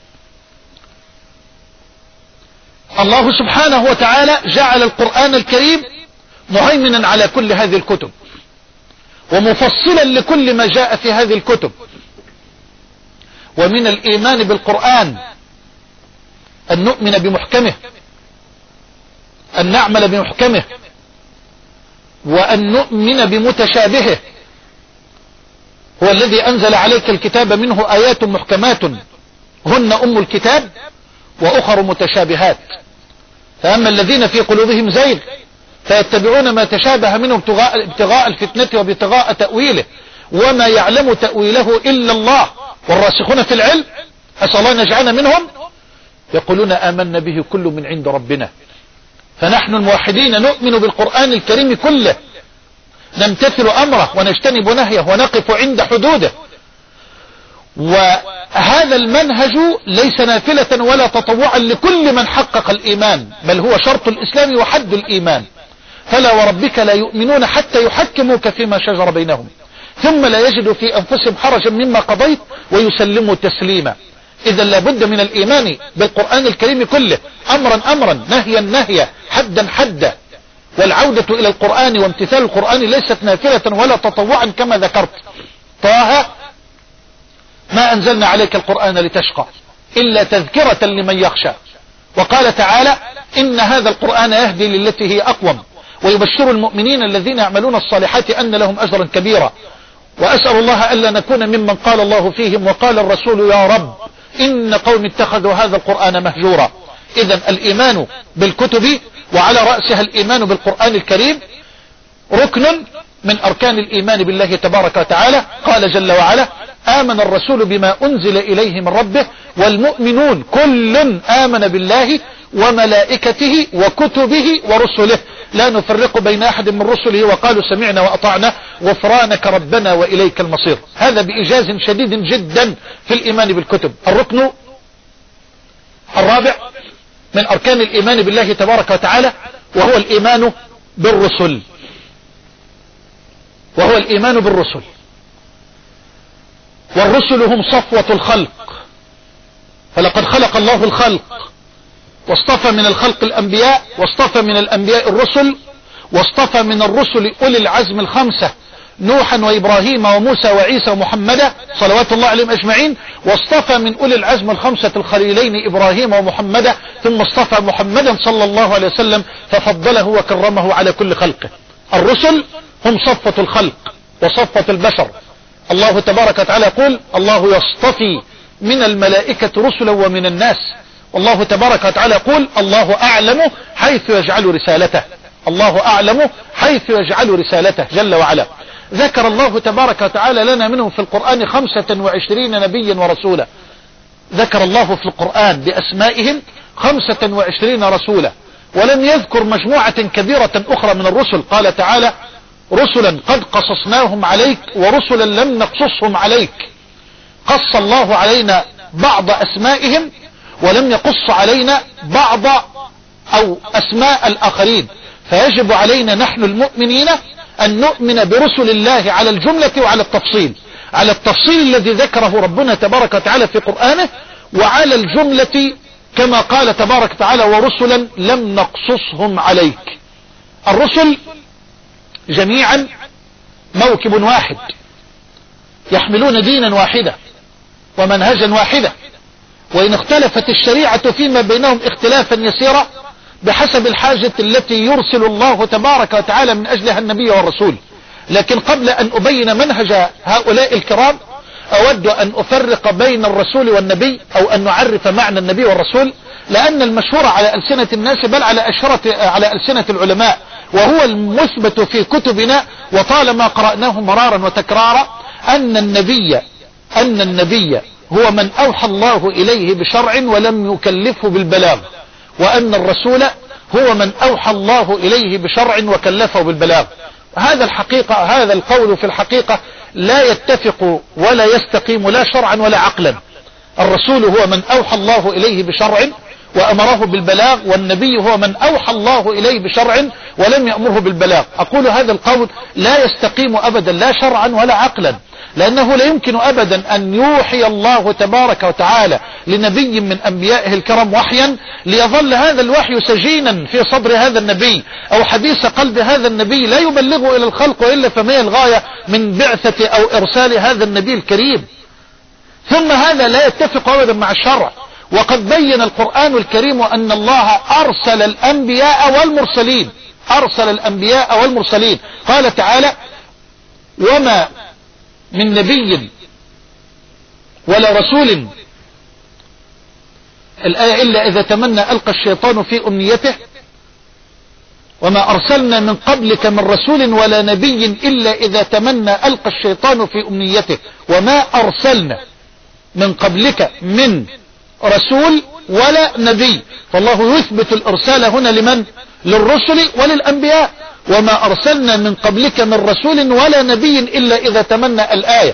الله سبحانه وتعالى جعل القرآن الكريم مهيمنا على كل هذه الكتب، ومفصلا لكل ما جاء في هذه الكتب. ومن الإيمان بالقرآن أن نؤمن بمحكمه، أن نعمل بمحكمه، وأن نؤمن بمتشابهه. هو الذي أنزل عليك الكتاب منه آيات محكمات هن أم الكتاب وأخر متشابهات، فأما الذين في قلوبهم زيغ فيتبعون ما تشابه منه ابتغاء الفتنة وابتغاء تأويله، وما يعلم تأويله إلا الله، والراسخون في العلم أسأل الله أن يجعلنا منهم يقولون آمنا به كل من عند ربنا. فنحن الموحدين نؤمن بالقرآن الكريم كله، نمتثل أمره ونجتنب نهيه ونقف عند حدوده. وهذا المنهج ليس نافلة ولا تطوعا لكل من حقق الإيمان، بل هو شرط الإسلام وحد الإيمان. فلا وربك لا يؤمنون حتى يحكموك فيما شجر بينهم ثم لا يجدوا في أنفسهم حرجا مما قضيت ويسلموا تسليما. إذا لابد من الإيمان بالقرآن الكريم كله، أمرا أمرا، نهيا نهيا، حدا حدا. والعودة إلى القرآن وامتثال القرآن ليست نافلة ولا تطوعا كما ذكرت. طه ما أنزلنا عليك القرآن لتشقى إلا تذكرة لمن يخشى. وقال تعالى إن هذا القرآن يهدي للتي هي أقوم ويبشر المؤمنين الذين يعملون الصالحات أن لهم أجرا كبيرا. وأسأل الله ألا نكون ممن قال الله فيهم وقال الرسول يا رب إن قوم اتخذوا هذا القرآن مهجورا. إذن الإيمان بالكتب وعلى رأسها الإيمان بالقرآن الكريم ركن من أركان الإيمان بالله تبارك وتعالى. قال جل وعلا آمن الرسول بما أنزل إليه من ربه والمؤمنون كل آمن بالله وملائكته وكتبه ورسله لا نفرق بين أحد من رسله وقالوا سمعنا وأطعنا غفرانك ربنا وإليك المصير. هذا بإيجاز شديد جدا في الإيمان بالكتب. الركن الرابع من أركان الإيمان بالله تبارك وتعالى وهو الإيمان بالرسل. والرسل هم صفوة الخلق، فلقد خلق الله الخلق واصطفى من الخلق الأنبياء، واصطفى من الأنبياء الرسل، واصطفى من الرسل أولي العزم الخمسة نوحا وإبراهيم وموسى وعيسى ومحمدا صلوات الله عليهم أجمعين، واصطفى من أولي العزم الخمسة الخليلين إبراهيم ومحمدا، ثم اصطفى محمدا صلى الله عليه وسلم ففضله وكرمه على كل خلقه. الرسل هم صفوة الخلق وصفوة البشر. الله تبارك وتعالى يقول الله يصطفي من الملائكة رسلا ومن الناس، والله تبارك وتعالى يقول الله أعلم حيث يجعل رسالته. الله أعلم حيث يجعل رسالته جل وعلا. ذكر الله تبارك وتعالى لنا منهم في القرآن 25 نبيا ورسولا. ذكر الله في القرآن بأسمائهم 25 رسولا، ولم يذكر مجموعة كبيرة أخرى من الرسل. قال تعالى رسلا قد قصصناهم عليك ورسلا لم نقصصهم عليك. قص الله علينا بعض أسمائهم ولم يقص علينا بعض أو أسماء الآخرين. فيجب علينا نحن المؤمنين أن نؤمن برسل الله على الجملة وعلى التفصيل، على التفصيل الذي ذكره ربنا تبارك وتعالى في قرآنه، وعلى الجملة كما قال تبارك وتعالى ورسلا لم نقصصهم عليك. الرسل جميعا موكب واحد، يحملون دينا واحدا ومنهجا واحدا، وإن اختلفت الشريعة فيما بينهم اختلافا يسيرا بحسب الحاجة التي يرسل الله تبارك وتعالى من أجلها النبي والرسول. لكن قبل أن أبين منهج هؤلاء الكرام أود أن أفرق بين الرسول والنبي، أو أن نعرف معنى النبي والرسول، لأن المشهور على ألسنة الناس بل على ألسنة العلماء وهو المثبت في كتبنا وطالما قرأناه مرارا وتكرارا أن النبي أن النبي هو من أوحى الله إليه بشرع ولم يكلفه بالبلاغ، وأن الرسول هو من أوحى الله إليه بشرع وكلفه بالبلاغ. هذا القول في الحقيقة لا يتفق ولا يستقيم لا شرعا ولا عقلا. الرسول هو من أوحى الله إليه بشرع وأمره بالبلاغ، والنبي هو من أوحى الله إليه بشرع ولم يأمره بالبلاغ. أقول هذا القول لا يستقيم أبدا لا شرعا ولا عقلا، لأنه لا يمكن أبدا أن يوحي الله تبارك وتعالى لنبي من أنبيائه الكرام وحيا ليظل هذا الوحي سجينا في صدر هذا النبي أو حديث قلب هذا النبي لا يبلغه إلى الخلق، وإلا فما هي الغاية من بعثة أو إرسال هذا النبي الكريم؟ ثم هذا لا يتفق أبدا مع الشرع. وقد بين القرآن الكريم أن الله أرسل الأنبياء والمرسلين. قال تعالى: وما من نبي ولا رسول الآية إلا إذا تمنى ألقى الشيطان في أمنيته، وما أرسلنا من قبلك من رسول ولا نبي إلا إذا تمنى ألقى الشيطان في أمنيته، وما أرسلنا من قبلك من رسول ولا نبي. فالله يثبت الإرسال هنا لمن؟ للرسل وللأنبياء. وما أرسلنا من قبلك من رسول ولا نبي إلا إذا تمنى الآية.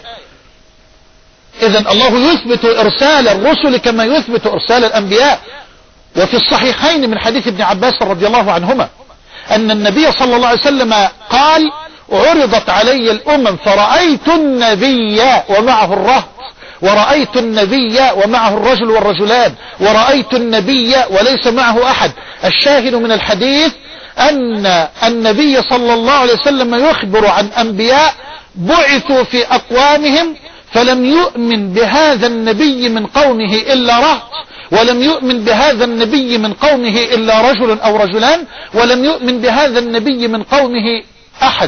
إذن الله يثبت إرسال الرسل كما يثبت إرسال الأنبياء. وفي الصحيحين من حديث ابن عباس رضي الله عنهما أن النبي صلى الله عليه وسلم قال: عرضت علي الأمم فرأيت النبي ومعه الرهط، ورأيت النبي ومعه الرجل والرجلان، ورأيت النبي وليس معه أحد. الشاهد من الحديث أن النبي صلى الله عليه وسلم يخبر عن أنبياء بعثوا في أقوامهم فلم يؤمن بهذا النبي من قومه إلا رهط، ولم يؤمن بهذا النبي من قومه إلا رجل أو رجلان، ولم يؤمن بهذا النبي من قومه أحد.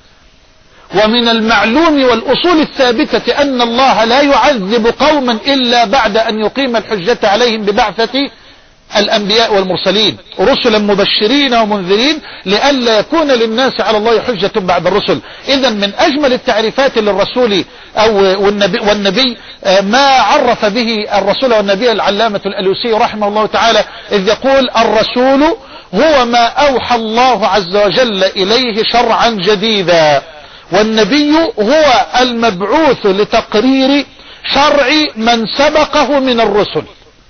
ومن المعلوم والأصول الثابتة أن الله لا يعذب قوما إلا بعد أن يقيم الحجة عليهم ببعثة الأنبياء والمرسلين رسلا مبشرين ومنذرين لئلا يكون للناس على الله حجة بعد الرسل. إذا من أجمل التعريفات للرسول والنبي ما عرف به الرسول والنبي العلامة الألوسي رحمه الله تعالى، إذ يقول: الرسول هو ما أوحى الله عز وجل إليه شرعا جديدا، والنبي هو المبعوث لتقرير شرع من سبقه من الرسل.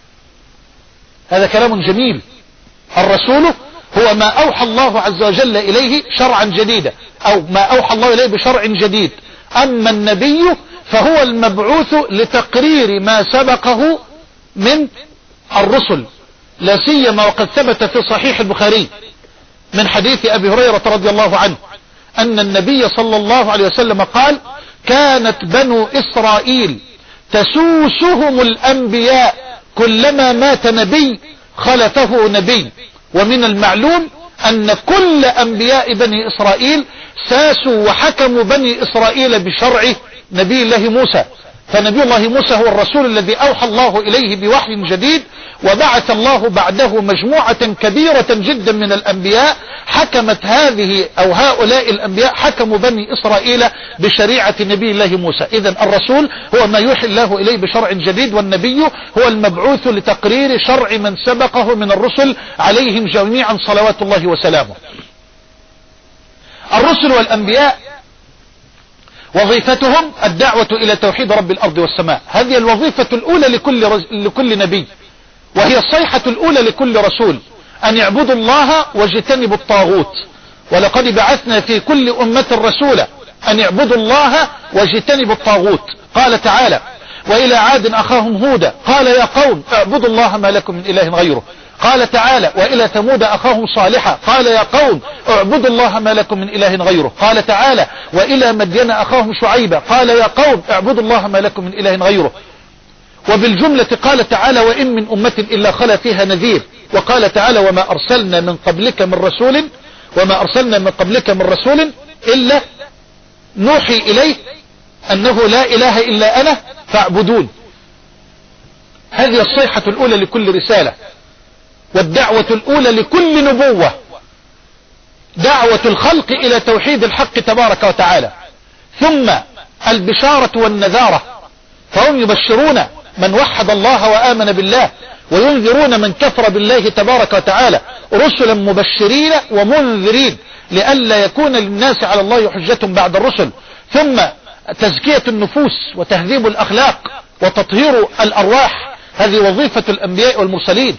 هذا كلام جميل. الرسول هو ما أوحى الله عز وجل إليه شرعا جديدا، أو ما أوحى الله إليه بشرع جديد. أما النبي فهو المبعوث لتقرير ما سبقه من الرسل، لا سيما وقد ثبت في صحيح البخاري من حديث أبي هريرة رضي الله عنه أن النبي صلى الله عليه وسلم قال: كانت بنو إسرائيل تسوسهم الأنبياء، كلما مات نبي خلفه نبي. ومن المعلوم أن كل أنبياء بني إسرائيل ساسوا وحكموا بني إسرائيل بشرع نبي الله موسى. فنبي الله موسى هو الرسول الذي أوحى الله إليه بوحي جديد، وبعث الله بعده مجموعة كبيرة جدا من الأنبياء حكمت هذه أو هؤلاء الأنبياء حكموا بني إسرائيل بشريعة نبي الله موسى. إذن الرسول هو ما يوحي الله إليه بشرع جديد، والنبي هو المبعوث لتقرير شرع من سبقه من الرسل عليهم جميعا صلوات الله وسلامه. الرسل والأنبياء وظيفتهم الدعوة إلى توحيد رب الأرض والسماء. هذه الوظيفة الأولى لكل نبي، وهي الصيحة الأولى لكل رسول، أن يعبدوا الله واجتنبوا الطاغوت. ولقد بعثنا في كل أمة رسولا أن يعبدوا الله واجتنبوا الطاغوت. قال تعالى: وإلى عاد أخاهم هودا قال يا قوم اعبدوا الله ما لكم من إله غيره. قال تعالى: وإلى ثمود أخاهم صالحا قال يا قوم اعبدوا الله ما لكم من إله غيره. قال تعالى: وإلى مدين أخاهم شعيبا قال يا قوم اعبدوا الله ما لكم من إله غيره. وبالجملة قال تعالى: وإن من أمة إلا خلا فيها نذير. وقال تعالى: وما أرسلنا من قبلك من رسول إلا نوحي إليه أنه لا إله إلا أنا فاعبدون. هذه الصيحة الأولى لكل رسالة، والدعوة الأولى لكل نبوة، دعوة الخلق إلى توحيد الحق تبارك وتعالى. ثم البشارة والنذارة، فهم يبشرون من وحد الله وآمن بالله، وينذرون من كفر بالله تبارك وتعالى، رسلا مبشرين ومنذرين لئلا يكون للناس على الله حجة بعد الرسل. ثم تزكية النفوس وتهذيب الأخلاق وتطهير الأرواح، هذه وظيفة الأنبياء والمرسلين.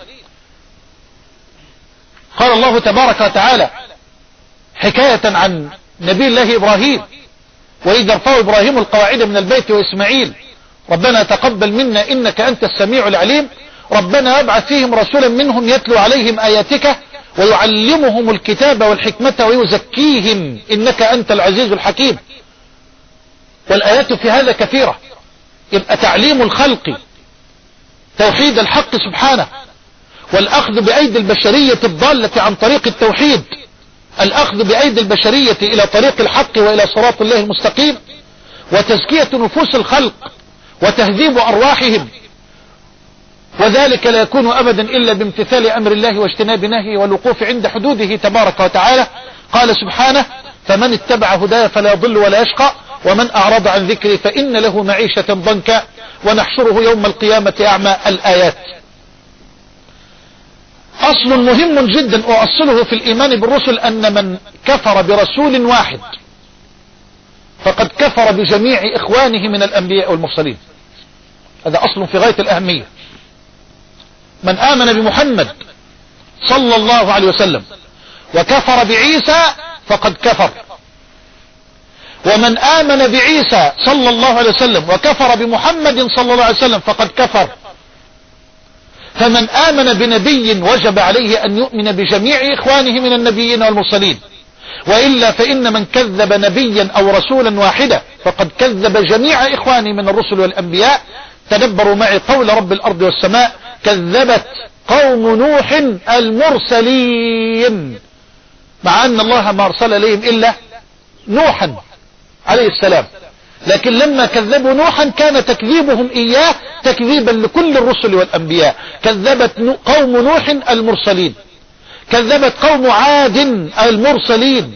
قال الله تبارك وتعالى حكاية عن نبي الله إبراهيم: وإذ يرفع إبراهيم القواعد من البيت وإسماعيل ربنا تقبل منا إنك أنت السميع العليم ربنا ابعث فيهم رسولا منهم يتلو عليهم آياتك ويعلمهم الكتاب والحكمة ويزكيهم إنك أنت العزيز الحكيم. والآيات في هذا كثيرة. يبقى تعليم الخلق توحيد الحق سبحانه، والأخذ بأيدي البشرية الضالة عن طريق التوحيد، الأخذ بأيدي البشرية إلى طريق الحق وإلى صراط الله المستقيم، وتزكية نفوس الخلق وتهذيب أرواحهم، وذلك لا يكون أبدا إلا بامتثال أمر الله واجتناب نهيه والوقوف عند حدوده تبارك وتعالى. قال سبحانه: فمن اتبع هداي فلا يضل ولا يشقى ومن أعرض عن ذكري فإن له معيشة ضنكا ونحشره يوم القيامة أعمى. الآيات. أصل مهم جدا أؤصله في الإيمان بالرسل أن من كفر برسول واحد فقد كفر بجميع إخوانه من الأنبياء والمرسلين. هذا أصل في غاية الأهمية. من آمن بمحمد صلى الله عليه وسلم وكفر بعيسى فقد كفر، ومن آمن بعيسى صلى الله عليه وسلم وكفر بمحمد صلى الله عليه وسلم فقد كفر. فمن آمن بنبي وجب عليه أن يؤمن بجميع إخوانه من النبيين والمرسلين، وإلا فإن من كذب نبيا أو رسولا واحدا فقد كذب جميع إخوانه من الرسل والأنبياء. تدبروا معي قول رب الأرض والسماء: كذبت قوم نوح المرسلين، مع أن الله ما أرسل إليهم إلا نوحا عليه السلام، لكن لما كذبوا نوحا كان تكذيبهم إياه تكذيبا لكل الرسل والأنبياء. كذبت قوم نوح المرسلين، كذبت قوم عاد المرسلين،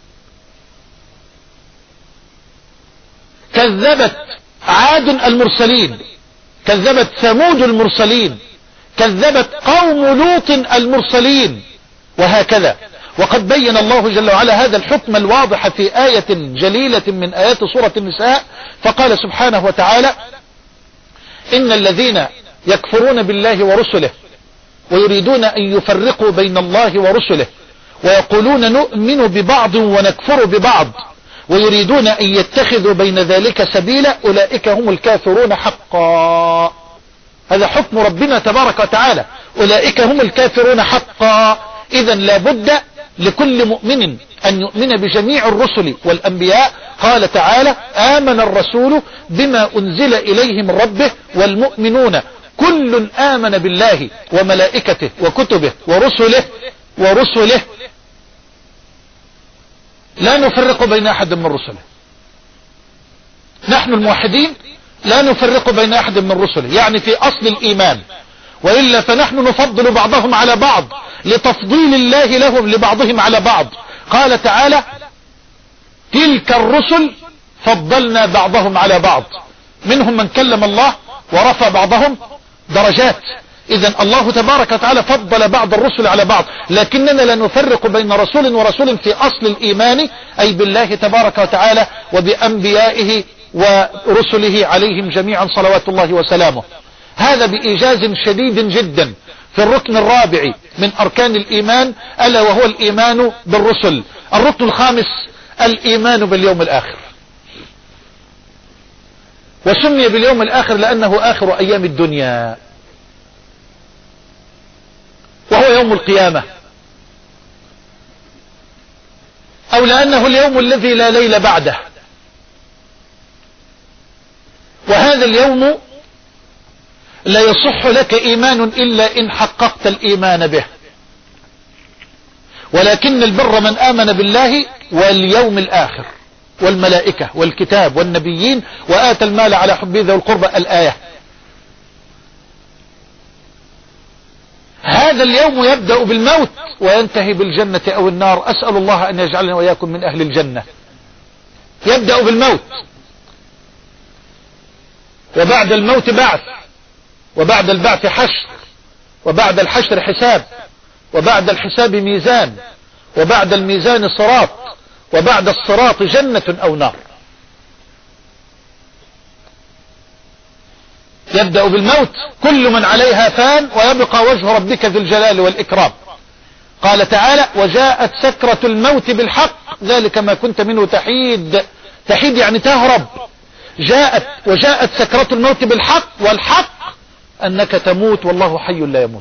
كذبت عاد المرسلين، كذبت ثمود المرسلين، كذبت قوم لوط المرسلين، وهكذا. وقد بين الله جل وعلا هذا الحكم الواضح في آية جليلة من آيات سورة النساء، فقال سبحانه وتعالى: إن الذين يكفرون بالله ورسله ويريدون أن يفرقوا بين الله ورسله ويقولون نؤمن ببعض ونكفر ببعض ويريدون أن يتخذوا بين ذلك سبيلا أولئك هم الكافرون حقا. هذا حكم ربنا تبارك وتعالى، أولئك هم الكافرون حقا. إذن لا بد لكل مؤمن أن يؤمن بجميع الرسل والأنبياء. قال تعالى: آمن الرسول بما أنزل إليه من ربه والمؤمنون كل آمن بالله وملائكته وكتبه ورسله لا نفرق بين أحد من رسله. نحن الموحدين لا نفرق بين أحد من رسله، يعني في أصل الإيمان، وإلا فنحن نفضل بعضهم على بعض لتفضيل الله لهم لبعضهم على بعض. قال تعالى: تلك الرسل فضلنا بعضهم على بعض، منهم من كلم الله ورفع بعضهم درجات. إذن الله تبارك وتعالى فضل بعض الرسل على بعض، لكننا لا نفرق بين رسول ورسول في أصل الإيمان، أي بالله تبارك وتعالى وبأنبيائه ورسله عليهم جميعا صلوات الله وسلامه. هذا بإيجاز شديد جدا في الركن الرابع من أركان الإيمان، ألا وهو الإيمان بالرسل. الركن الخامس: الإيمان باليوم الآخر. وسمي باليوم الآخر لأنه آخر أيام الدنيا، وهو يوم القيامة، أو لأنه اليوم الذي لا ليل بعده. وهذا اليوم لا يصح لك إيمان إلا إن حققت الإيمان به. ولكن البر من آمن بالله واليوم الآخر والملائكة والكتاب والنبيين وآتى المال على حبه ذوي القربى. الآية. هذا اليوم يبدأ بالموت وينتهي بالجنة أو النار. أسأل الله أن يجعلنا وإياكم من أهل الجنة. يبدأ بالموت، وبعد الموت بعث، وبعد البعث حشر، وبعد الحشر حساب، وبعد الحساب ميزان، وبعد الميزان صراط، وبعد الصراط جنة أو نار. يبدأ بالموت. كل من عليها فان ويبقى وجه ربك ذو الجلال والإكرام. قال تعالى: وجاءت سكرة الموت بالحق ذلك ما كنت منه تحيد. تحيد يعني تهرب. وجاءت سكرة الموت بالحق، والحق أنك تموت والله حي لا يموت.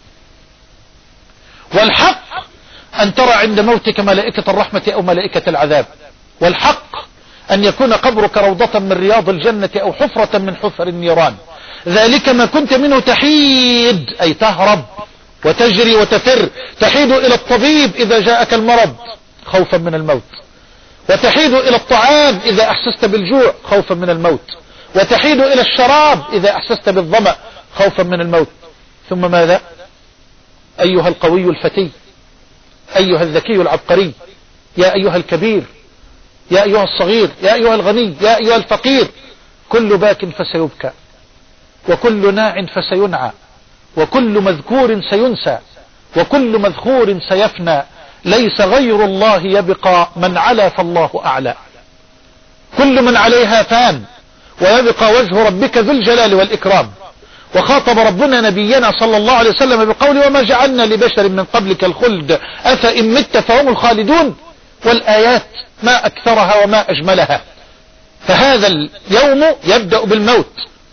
والحق أن ترى عند موتك ملائكة الرحمة أو ملائكة العذاب. والحق أن يكون قبرك روضة من رياض الجنة أو حفرة من حفر النيران. ذلك ما كنت منه تحيد، أي تهرب وتجري وتفر. تحيد إلى الطبيب إذا جاءك المرض خوفا من الموت، وتحيد إلى الطعام إذا أحسست بالجوع خوفا من الموت، وتحيد إلى الشراب إذا أحسست بالظمأ خوفا من الموت. ثم ماذا؟ أيها القوي الفتي، أيها الذكي العبقري، يا أيها الكبير، يا أيها الصغير، يا أيها الغني، يا أيها الفقير، كل باك فسيبكى، وكل ناع فسينعى، وكل مذكور سينسى، وكل مذخور سيفنى، ليس غير الله يبقى، من علا فالله أعلى. كل من عليها فان ويبقى وجه ربك ذو الجلال والإكرام. وخاطب ربنا نبينا صلى الله عليه وسلم بقوله: وما جعلنا لبشر من قبلك الخلد أفإن مت فهم الخالدون. والآيات ما أكثرها وما أجملها. فهذا اليوم يبدأ بالموت.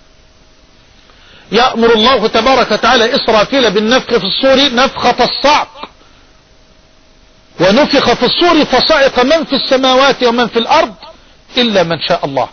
يأمر الله تبارك وتعالى إسرافيل بالنفخ في الصور نفخة الصعق، ونفخ في الصور فصعق من في السماوات ومن في الأرض إلا من شاء الله.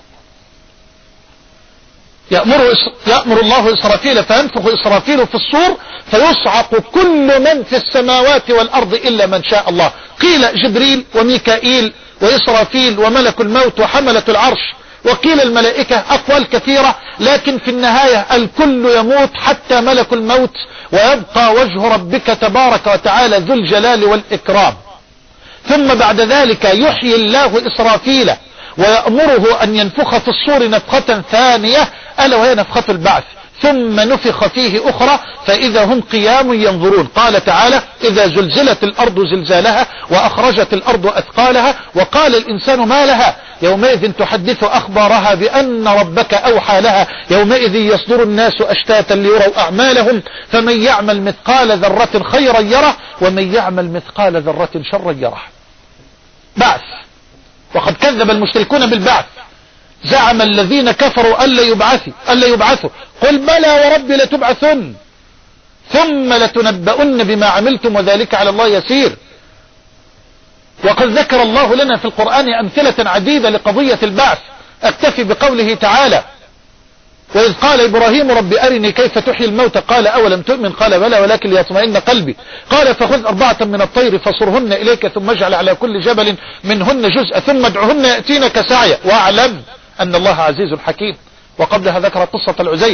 يأمر الله إسرافيل فينفخ إسرافيل في الصور فيصعق كل من في السماوات والأرض إلا من شاء الله. قيل جبريل وميكائيل وإسرافيل وملك الموت وحملة العرش، وقيل الملائكة، أقوال كثيرة، لكن في النهاية الكل يموت حتى ملك الموت، ويبقى وجه ربك تبارك وتعالى ذو الجلال والإكرام. ثم بعد ذلك يحيي الله إسرافيل ويأمره أن ينفخ في الصور نفخة ثانية، ألا وهي نفخة البعث. ثم نفخ فيه أخرى فإذا هم قيام ينظرون. قال تعالى: إذا زلزلت الأرض زلزالها وأخرجت الأرض أثقالها وقال الإنسان ما لها يومئذ تحدث أخبارها بأن ربك أوحى لها يومئذ يصدر الناس أشتاتا ليروا أعمالهم فمن يعمل مثقال ذرة خيرا يره ومن يعمل مثقال ذرة شرا يره. بعث. وقد كذب المشركون بالبعث. زعم الذين كفروا ألا يبعثوا قل بلى وربي لتبعثن ثم لتنبؤن بما عملتم وذلك على الله يسير. وقد ذكر الله لنا في القرآن أمثلة عديدة لقضية البعث. أكتفي بقوله تعالى: وإذ قال إبراهيم رب أرني كيف تحيي الموتى قال أولم تؤمن قال بلى ولكن ليطمئن قلبي قال فخذ 4 من الطير فصرهن إليك ثم اجعل على كل جبل منهن جزءا ثم ادعهن يأتينك سعيا واعلم أن الله عزيز حكيم. وقبلها ذكر قصة العزير.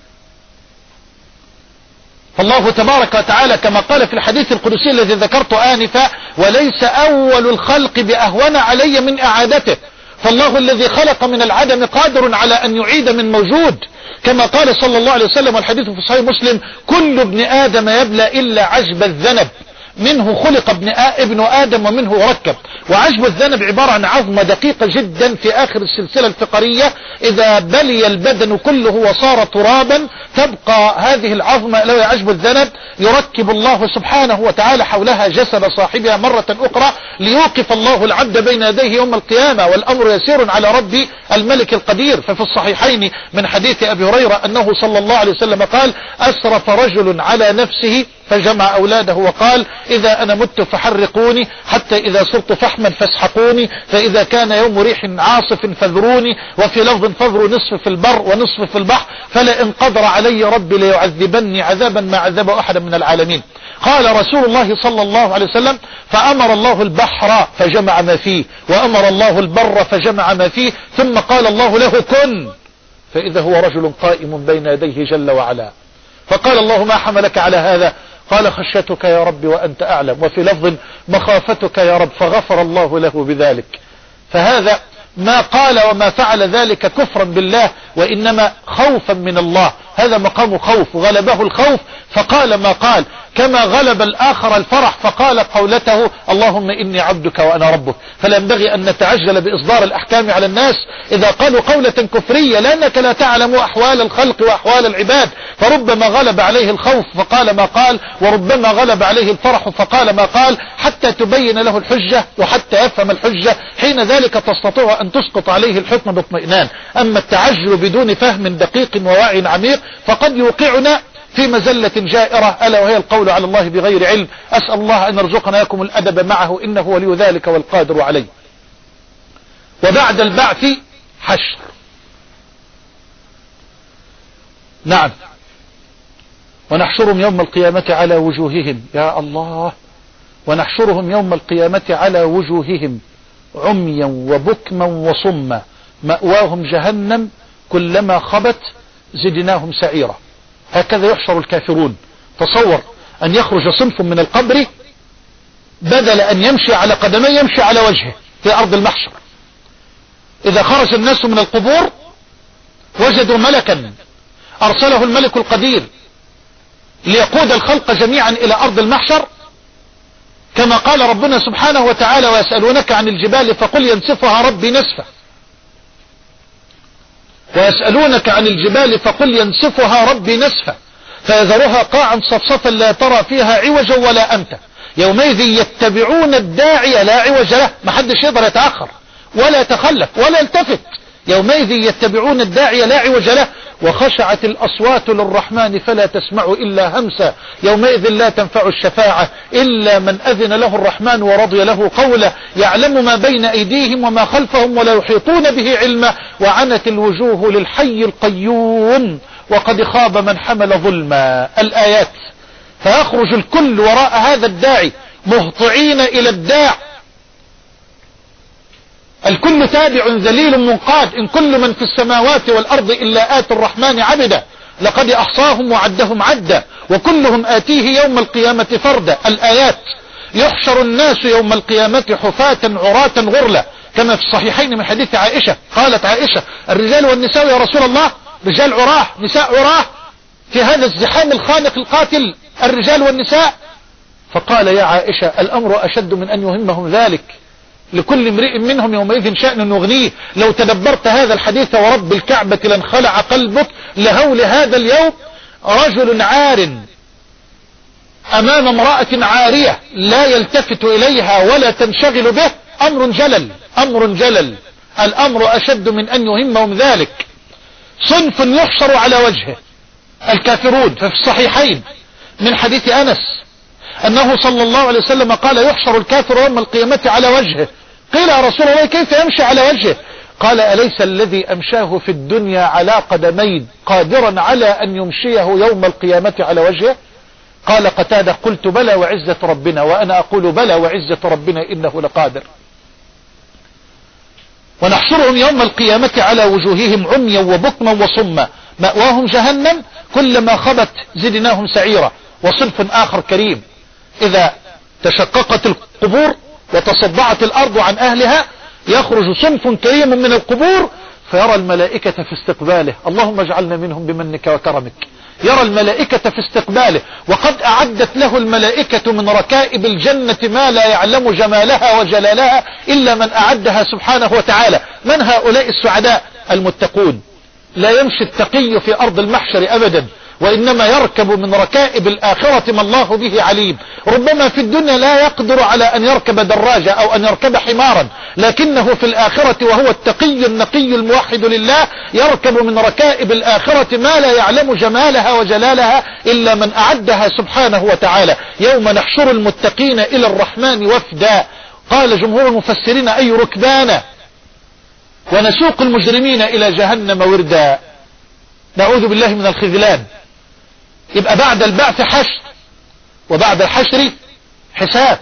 فالله تبارك وتعالى كما قال في الحديث القدسي الذي ذكرته آنفا: وليس أول الخلق بأهون علي من إعادته. فالله الذي خلق من العدم قادر على أن يعيد من موجود، كما قال صلى الله عليه وسلم والحديث في صحيح مسلم: كل ابن آدم يبلى إلا عجب الذنب، منه خلق ابن آدم ومنه ركب. وعجب الذنب عبارة عن عظمة دقيقة جدا في آخر السلسلة الفقرية، إذا بلي البدن كله وصار ترابا تبقى هذه العظمة لو عجب الذنب، يركب الله سبحانه وتعالى حولها جسد صاحبها مرة أخرى ليوقف الله العبد بين يديه يوم القيامة، والأمر يسير على ربي الملك القدير. ففي الصحيحين من حديث أبي هريرة أنه صلى الله عليه وسلم قال: أسرف رجل على نفسه فجمع أولاده وقال: إذا أنا مت فحرقوني حتى إذا صرت فحما فاسحقوني فإذا كان يوم ريح عاصف فذروني وفي لفظ فذروا نصف في البر ونصف في البحر فلئن قدر علي ربي ليعذبني عذابا ما عذب أحدا من العالمين. قال رسول الله صلى الله عليه وسلم: فأمر الله البحر فجمع ما فيه وأمر الله البر فجمع ما فيه ثم قال الله له كن، فإذا هو رجل قائم بين يديه جل وعلا. فقال الله: ما حملك على هذا؟ قال: خشيتك يا رب وأنت أعلم. وفي لفظ: مخافتك يا رب، فغفر الله له بذلك. فهذا ما قال وما فعل ذلك كفرا بالله، وإنما خوفا من الله. هذا مقام خوف، غلبه الخوف فقال ما قال، كما غلب الآخر الفرح فقال قولته اللهم إني عبدك وأنا ربك. فلا ينبغي أن نتعجل بإصدار الأحكام على الناس إذا قالوا قولة كفرية، لأنك لا تعلم أحوال الخلق وأحوال العباد، فربما غلب عليه الخوف فقال ما قال، وربما غلب عليه الفرح فقال ما قال، حتى تبين له الحجة وحتى يفهم الحجة. حين ذلك تستطيع أن تسقط عليه الحكم باطمئنان. أما التعجل بدون فهم دقيق ووعي عميق فقد يوقعنا في مزلة جائرة، ألا وهي القول على الله بغير علم. أسأل الله أن يرزقنا إياكم الأدب معه، إنه ولي ذلك والقادر عليه. وبعد البعث حشر. نعم، ونحشرهم يوم القيامة على وجوههم، يا الله، ونحشرهم يوم القيامة على وجوههم عميا وبكما وصما مأواهم جهنم كلما خبت زدناهم سعيرا. هكذا يحشر الكافرون. تصور أن يخرج صنف من القبر بدل أن يمشي على قدميه يمشي على وجهه في أرض المحشر. إذا خرج الناس من القبور وجدوا ملكا أرسله الملك القدير ليقود الخلق جميعا إلى أرض المحشر، كما قال ربنا سبحانه وتعالى ويسألونك عن الجبال فقل ينسفها ربي نسفا، ويسألونك عن الجبال فقل ينسفها ربي نسفا فيذرها قاعا صفصفا لا ترى فيها عوجا ولا أمتا. يومئذ يتبعون الداعي لا عوج له، ما حدش يقدر يتأخر ولا يتخلف ولا يلتفت. يومئذ يتبعون الداعي لا عوج له وخشعت الأصوات للرحمن فلا تسمع إلا همسا. يومئذ لا تنفع الشفاعة إلا من أذن له الرحمن ورضي له قولا. يعلم ما بين أيديهم وما خلفهم ولا يحيطون به علما. وعنت الوجوه للحي القيوم وقد خاب من حمل ظلما. الآيات. فيخرج الكل وراء هذا الداعي مهطعين إلى الداع، الكل تابع ذليل منقاد، إن كل من في السماوات والأرض إلا آتي الرحمن عبدا لقد أحصاهم وعدهم عدا وكلهم آتيه يوم القيامة فردا. الآيات. يحشر الناس يوم القيامة حفاة عراة غرلا، كما في الصحيحين من حديث عائشة قالت عائشة الرجال والنساء يا رسول الله، رجال عراه نساء عراه في هذا الزحام الخانق القاتل، الرجال والنساء. فقال يا عائشة الأمر أشد من أن يهمهم ذلك، لكل امرئ منهم يومئذ شأن يغنيه. لو تدبرت هذا الحديث ورب الكعبة لانخلع قلبك لهول هذا اليوم. رجل عار أمام امرأة عارية لا يلتفت إليها ولا تنشغل به، أمر جلل، أمر جلل. الأمر أشد من أن يهمهم ذلك. صنف يحشر على وجهه الكافرون. ففي الصحيحين من حديث أنس أنه صلى الله عليه وسلم قال يحشر الكافر يوم القيامة على وجهه. قيل يا رسول الله كيف يمشي على وجهه؟ قال أليس الذي أمشاه في الدنيا على قدمين قادرا على أن يمشيه يوم القيامة على وجهه؟ قال قتادة قلت بلى وعزة ربنا، وأنا أقول بلى وعزة ربنا إنه لقادر. ونحشرهم يوم القيامة على وجوههم عميا وبكما وصما مأواهم جهنم كلما خبت زدناهم سعيرا. وصنف آخر كريم إذا تشققت القبور وتصدعت الأرض عن أهلها يخرج صنف كريم من القبور فيرى الملائكة في استقباله، اللهم اجعلنا منهم بمنك وكرمك. يرى الملائكة في استقباله، وقد أعدت له الملائكة من ركائب الجنة ما لا يعلم جمالها وجلالها إلا من أعدها سبحانه وتعالى. من هؤلاء السعداء؟ المتقون. لا يمشي التقي في أرض المحشر أبدا، وإنما يركب من ركائب الآخرة ما الله به عليم. ربما في الدنيا لا يقدر على أن يركب دراجة أو أن يركب حمارا، لكنه في الآخرة وهو التقي النقي الموحد لله يركب من ركائب الآخرة ما لا يعلم جمالها وجلالها إلا من أعدها سبحانه وتعالى. يوم نحشر المتقين إلى الرحمن وفدا. قال جمهور المفسرين أي ركبانا، ونسوق المجرمين إلى جهنم وردا. نعوذ بالله من الخذلان. يبقى بعد البعث حشر، وبعد الحشر حساب.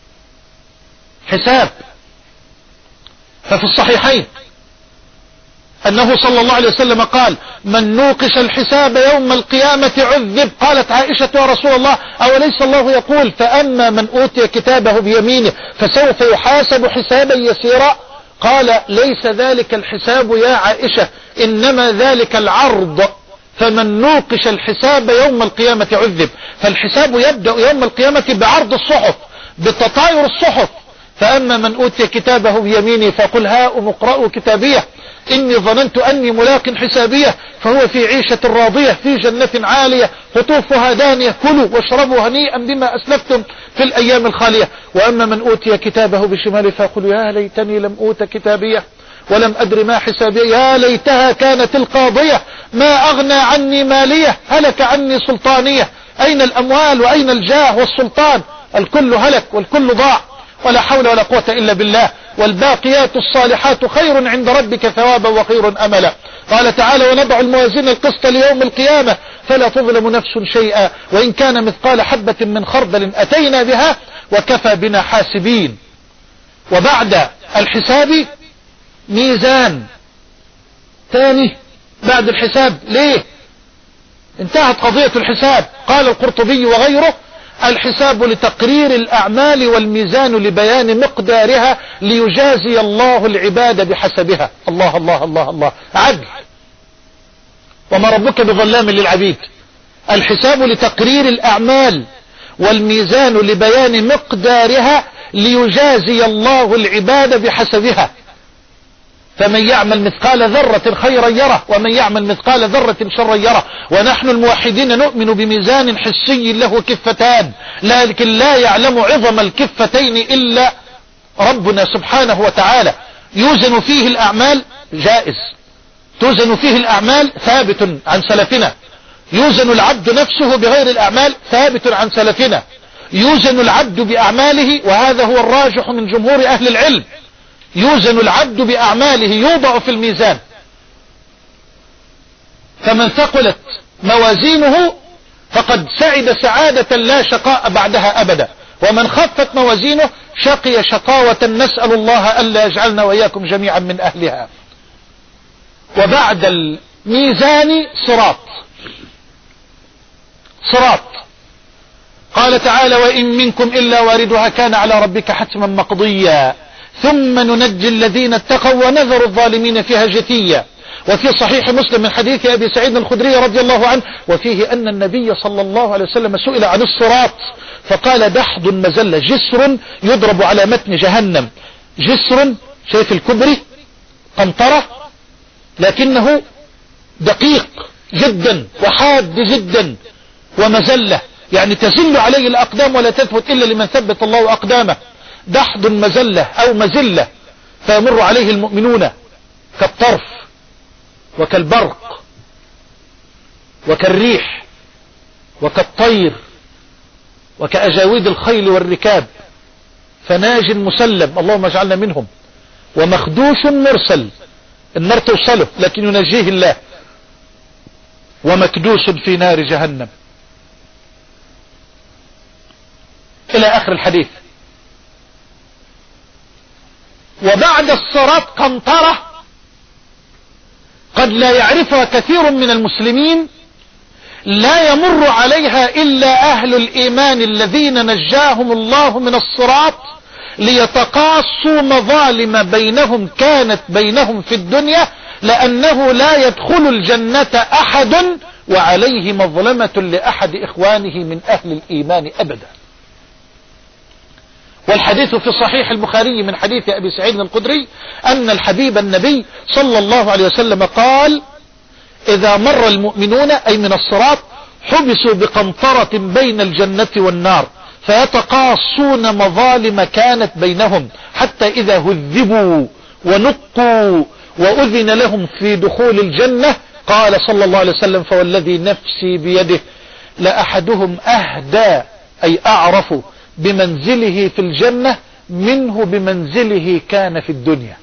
حساب. ففي الصحيحين أنه صلى الله عليه وسلم قال من نوقش الحساب يوم القيامة عذب. قالت عائشة يا رسول الله أوليس الله يقول فأما من أوتي كتابه بيمينه فسوف يحاسب حسابا يسيرا؟ قال ليس ذلك الحساب يا عائشة، إنما ذلك العرض، فمن نوقش الحساب يوم القيامة عذب. فالحساب يبدأ يوم القيامة بعرض الصحف، بتطاير الصحف. فأما من أوتي كتابه بيمينه فقل هاؤم اقرءوا كتابيه إني ظننت أني ملاق حسابيه فهو في عيشة راضية في جنة عالية قطوفها دانية كلوا واشربوا هنيئا بما أسلفتم في الأيام الخالية. وأما من أوتي كتابه بشماله فقل يا ليتني لم أوت كتابيه ولم أدر ما حسابيه يا ليتها كانت القاضية ما أغنى عني مالية هلك عني سلطانية. أين الأموال وأين الجاه والسلطان؟ الكل هلك والكل ضاع، ولا حول ولا قوة إلا بالله. والباقيات الصالحات خير عند ربك ثوابا وخير أملا. قال تعالى ونضع الموازين القسط ليوم القيامة فلا تظلم نفس شيئا وإن كان مثقال حبة من خردل أتينا بها وكفى بنا حاسبين. وبعد الحساب ميزان ثاني بعد الحساب. ليه انتهت قضية الحساب؟ قال القرطبي وغيره الحساب لتقرير الأعمال والميزان لبيان مقدارها ليجازي الله العباد بحسبها. الله الله الله الله، عدل، وما ربك بظلام للعبيد. الحساب لتقرير الأعمال والميزان لبيان مقدارها ليجازي الله العباد بحسبها. فمن يعمل مثقال ذرة خيرا يره ومن يعمل مثقال ذرة شرا يره. ونحن الموحدين نؤمن بميزان حسي له كفتان لكن لا يعلم عظم الكفتين إلا ربنا سبحانه وتعالى. يوزن فيه الأعمال جائز، توزن فيه الأعمال ثابت عن سلفنا. يوزن العبد نفسه بغير الأعمال ثابت عن سلفنا. يوزن العبد بأعماله وهذا هو الراجح من جمهور أهل العلم. يوزن العبد بأعماله يوضع في الميزان. فمن ثقلت موازينه فقد سعد سعادة لا شقاء بعدها أبدا، ومن خفت موازينه شقي شقاوة نسأل الله ألا يجعلنا وإياكم جميعا من أهلها. وبعد الميزان صراط. قال تعالى وإن منكم إلا واردها كان على ربك حتما مقضيا ثم ننجي الذين اتقوا ونذر الظالمين فيها جثيا. وفي صحيح مسلم من حديث أبي سعيد الخدري رضي الله عنه وفيه أن النبي صلى الله عليه وسلم سئل عن الصراط فقال دحض مزلة جسر يضرب على متن جهنم. جسر شايف الكبري قنطرة لكنه دقيق جدا وحاد جدا، ومزلة يعني تزل عليه الأقدام ولا تثبت إلا لمن ثبت الله أقدامه. دحض مزلة أو مزلة فيمر عليه المؤمنون كالطرف وكالبرق وكالريح وكالطير وكأجاويد الخيل والركاب، فناج مسلم اللهم اجعلنا منهم، ومخدوش مرسل النار توصله لكن ينجيه الله، ومكدوس في نار جهنم إلى آخر الحديث. وبعد الصراط قنطرة قد لا يعرفها كثير من المسلمين، لا يمر عليها إلا أهل الإيمان الذين نجاهم الله من الصراط ليتقاصوا مظالم بينهم كانت بينهم في الدنيا، لأنه لا يدخل الجنة أحد وعليه مظلمة لأحد إخوانه من أهل الإيمان أبدا. والحديث في صحيح البخاري من حديث أبي سعيد الخدري أن الحبيب النبي صلى الله عليه وسلم قال إذا مر المؤمنون أي من الصراط حبسوا بقنطرة بين الجنة والنار فيتقاصون مظالم كانت بينهم حتى إذا هذبوا ونقوا وأذن لهم في دخول الجنة قال صلى الله عليه وسلم فوالذي نفسي بيده لأحدهم أهدى أي أعرف بمنزله في الجنة منه بمنزله كان في الدنيا.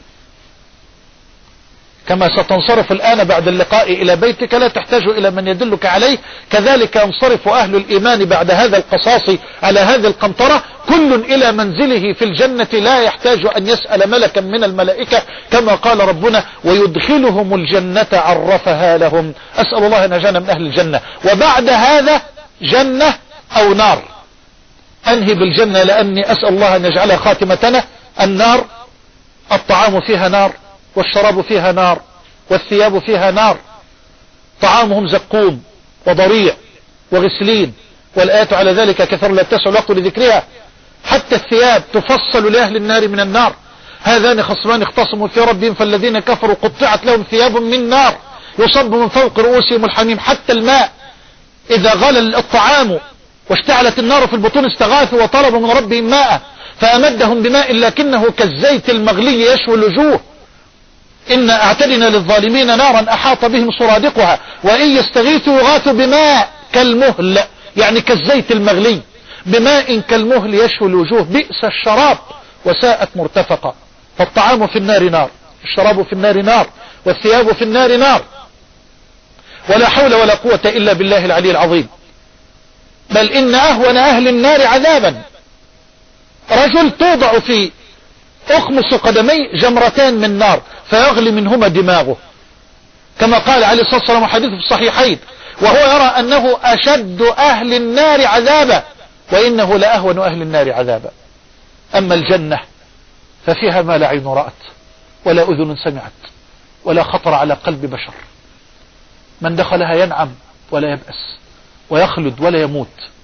كما ستنصرف الآن بعد اللقاء إلى بيتك لا تحتاج إلى من يدلك عليه، كذلك ينصرف أهل الإيمان بعد هذا القصاص على هذه القنطرة كل إلى منزله في الجنة لا يحتاج أن يسأل ملكا من الملائكة، كما قال ربنا ويدخلهم الجنة عرفها لهم. أسأل الله أن يجعلنا من أهل الجنة. وبعد هذا جنة أو نار. أنهي بالجنة لأني أسأل الله أن يجعلها خاتمتنا. النار الطعام فيها نار، والشراب فيها نار، والثياب فيها نار. طعامهم زقوم وضريع وغسلين، والآيات على ذلك كثر لا تسع الوقت لذكرها. حتى الثياب تفصل لأهل النار من النار. هذان خصمان اختصموا في ربهم فالذين كفروا قطعت لهم ثياب من نار يصب من فوق رؤوسهم الحميم. حتى الماء إذا غلى الطعام واشتعلت النار في البطون استغاثوا وطلبوا من ربهم ماء فأمدهم بماء لكنه كالزيت المغلي يشوي الوجوه. إنا أعتدنا للظالمين نارا أحاط بهم سرادقها وإن يستغيثوا يغاثوا بماء كالمهل، يعني كالزيت المغلي، بماء كالمهل يشوي الوجوه. بئس الشراب وساءت مرتفقة. فالطعام في النار نار، الشراب في النار نار، والثياب في النار نار. ولا حول ولا قوة إلا بالله العلي العظيم. بل إن أهون أهل النار عذابا رجل توضع في أخمص قدمي جمرتان من نار فيغلي منهما دماغه، كما قال عليه الصلاة والسلام حديث في الصحيحين، وهو يرى أنه أشد أهل النار عذابا وإنه لأهون أهل النار عذابا. أما الجنة ففيها ما لا عين رأت ولا أذن سمعت ولا خطر على قلب بشر. من دخلها ينعم ولا يبأس ويخلد ولا يموت.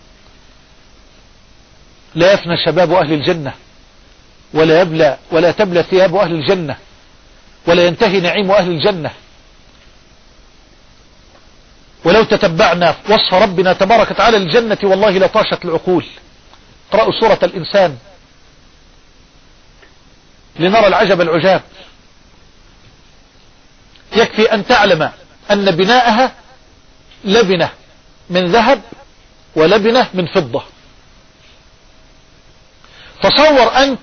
لا يفنى شباب أهل الجنة ولا تبلى ثياب أهل الجنة ولا ينتهي نعيم أهل الجنة. ولو تتبعنا وصف ربنا تبارك وتعالى الجنة والله لطاشت العقول. اقرأوا سورة الإنسان لنرى العجب العجاب. يكفي أن تعلم أن بناءها لبنة من ذهب ولبنة من فضة. تصور أنت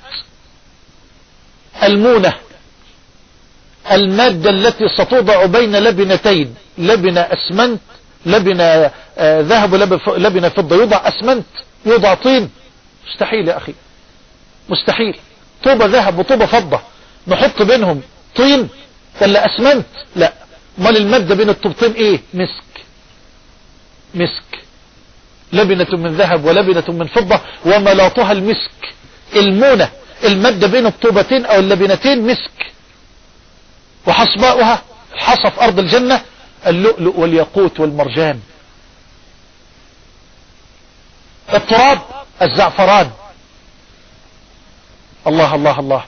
المونة، المادة التي ستوضع بين لبنتين، لبنة أسمنت، لبنة ذهب ولبنة فضة، يوضع أسمنت، يوضع طين؟ مستحيل يا أخي، مستحيل. طوبة ذهب وطوبة فضة نحط بينهم طين ولا أسمنت؟ لا. مال المادة بين الطوبتين إيه؟ مسك. مسك. لبنة من ذهب ولبنة من فضة وملاطها المسك. المونة المادة بين الطوبتين أو اللبنتين مسك. وحصباؤها حصف أرض الجنة اللؤلؤ والياقوت والمرجان. التراب الزعفران. الله الله الله.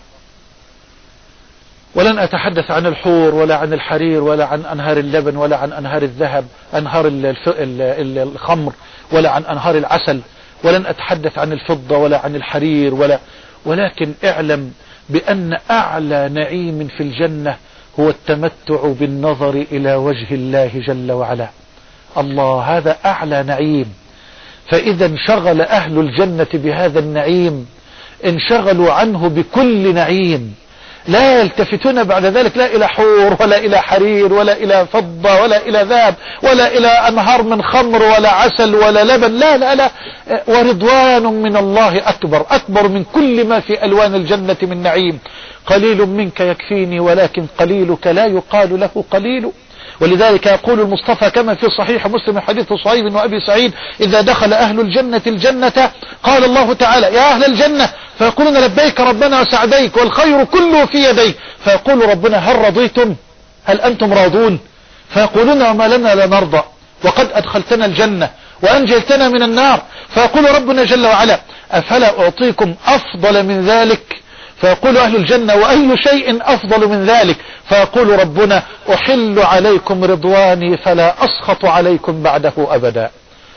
ولن أتحدث عن الحور ولا عن الحرير ولا عن أنهار اللبن ولا عن أنهار الذهب، أنهار الخمر، ولا عن أنهار العسل. ولن أتحدث عن الفضة ولا عن الحرير ولكن اعلم بأن أعلى نعيم في الجنة هو التمتع بالنظر إلى وجه الله جل وعلا. الله، هذا أعلى نعيم. فإذا انشغل أهل الجنة بهذا النعيم انشغلوا عنه بكل نعيم، لا يلتفتون بعد ذلك لا إلى حور ولا إلى حرير ولا إلى فضة ولا إلى ذهب ولا إلى أنهار من خمر ولا عسل ولا لبن. لا لا لا. ورضوان من الله أكبر، أكبر من كل ما في ألوان الجنة من نعيم. قليل منك يكفيني ولكن قليلك لا يقال له قليل. ولذلك يقول المصطفى كما في صحيح مسلم حديث صهيب وأبي سعيد: إذا دخل أهل الجنة الجنة قال الله تعالى: يا أهل الجنة، فيقولون: لبيك ربنا وسعديك والخير كله في يديك. فيقول ربنا: هل رضيتم؟ هل أنتم راضون؟ فيقولون: وما لنا لا نرضى وقد أدخلتنا الجنة وأنجلتنا من النار. فيقول ربنا جل وعلا: أفلا أعطيكم أفضل من ذلك؟ فيقول أهل الجنة: وأي شيء أفضل من ذلك؟ فيقول ربنا: أحل عليكم رضواني فلا أسخط عليكم بعده أبدا.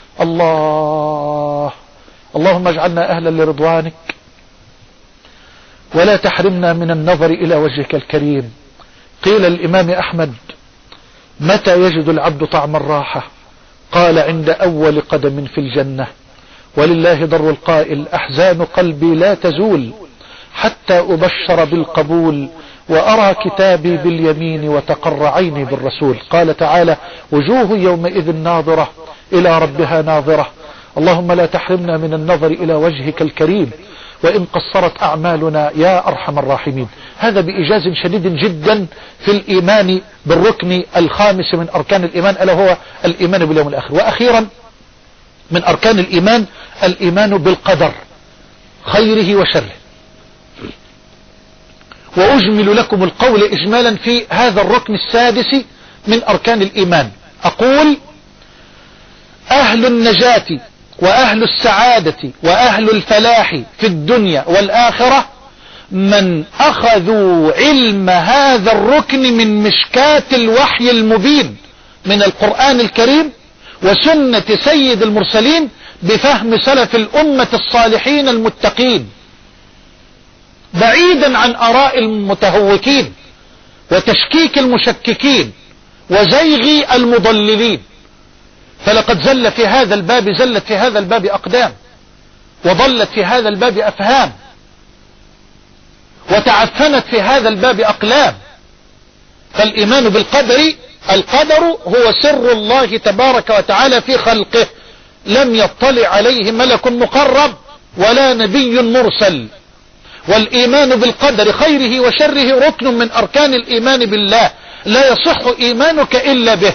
الله، اللهم اجعلنا أهلا لرضوانك ولا تحرمنا من النظر إلى وجهك الكريم. قيل الإمام أحمد: متى يجد العبد طعم الراحة؟ قال: عند أول قدم في الجنة. ولله در القائل: أحزان قلبي لا تزول حتى أبشر بالقبول وأرى كتابي باليمين وتقر عيني بالرسول. قال تعالى: وجوه يومئذ ناظرة إلى ربها ناظرة. اللهم لا تحرمنا من النظر إلى وجهك الكريم وإن قصرت أعمالنا يا أرحم الراحمين. هذا بإيجاز شديد جدا في الإيمان بالركن الخامس من أركان الإيمان، ألا هو الإيمان باليوم الآخر. وأخيرا من أركان الإيمان الإيمان بالقدر خيره وشره. وأجمل لكم القول إجمالا في هذا الركن السادس من أركان الإيمان. أقول: أهل النجاة وأهل السعادة وأهل الفلاح في الدنيا والآخرة من أخذوا علم هذا الركن من مشكاة الوحي المبين من القرآن الكريم وسنة سيد المرسلين بفهم سلف الأمة الصالحين المتقين، بعيدا عن آراء المتهوكين وتشكيك المشككين وزيغ المضللين. فلقد زلت في هذا الباب أقدام، وضلت في هذا الباب أفهام، وتعفنت في هذا الباب أقلام. فالإيمان بالقدر، القدر هو سر الله تبارك وتعالى في خلقه، لم يطلع عليه ملك مقرب ولا نبي مرسل. والإيمان بالقدر خيره وشره ركن من أركان الإيمان بالله، لا يصح إيمانك إلا به.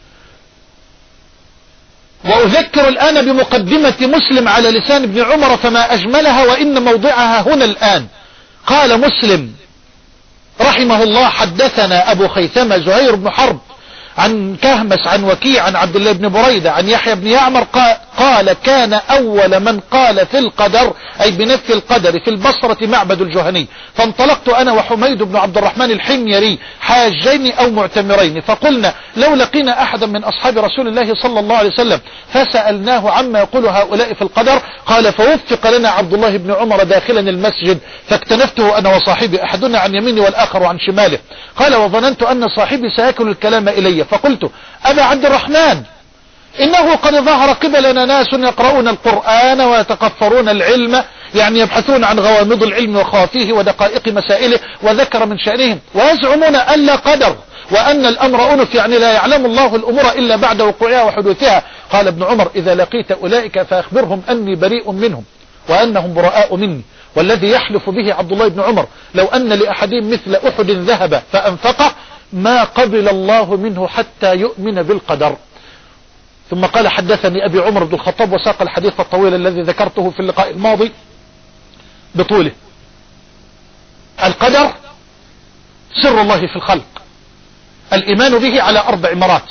وأذكر الآن بمقدمة مسلم على لسان ابن عمر فما أجملها، وإن موضعها هنا الآن. قال مسلم رحمه الله: حدثنا أبو خيثمة زهير بن حرب عن كهمس عن وكيع عن عبد الله بن بريدة عن يحيى بن يعمر قال: كان أول من قال في القدر، أي بنفي القدر، في البصرة معبد الجهني، فانطلقت أنا وحميد بن عبد الرحمن الحميري حاجين أو معتمرين، فقلنا لو لقينا أحدا من أصحاب رسول الله صلى الله عليه وسلم فسألناه عما يقول هؤلاء في القدر. قال: فوفق لنا عبد الله بن عمر داخلا المسجد، فاكتنفته أنا وصاحبي، أحدنا عن يميني والآخر عن شماله. قال: وظننت أن صاحبي سيأكل الكلام إلي، فقلت: أبا عبد الرحمن، إنه قد ظهر قبلنا ناس يقرؤون القرآن ويتقفرون العلم، يعني يبحثون عن غوامض العلم وخوافيه ودقائق مسائله، وذكر من شأنهم، ويزعمون أن لا قدر وأن الأمر أنف، يعني لا يعلم الله الأمور إلا بعد وقوعها وحدوثها. قال ابن عمر: إذا لقيت أولئك فأخبرهم أني بريء منهم وأنهم براء مني. والذي يحلف به عبد الله بن عمر لو أن لأحدهم مثل أحد ذهب فأنفقه ما قبل الله منه حتى يؤمن بالقدر. ثم قال: حدثني أبي عمر بن الخطاب، وساق الحديث الطويل الذي ذكرته في اللقاء الماضي بطوله. القدر سر الله في الخلق، الإيمان به على 4 مراتب.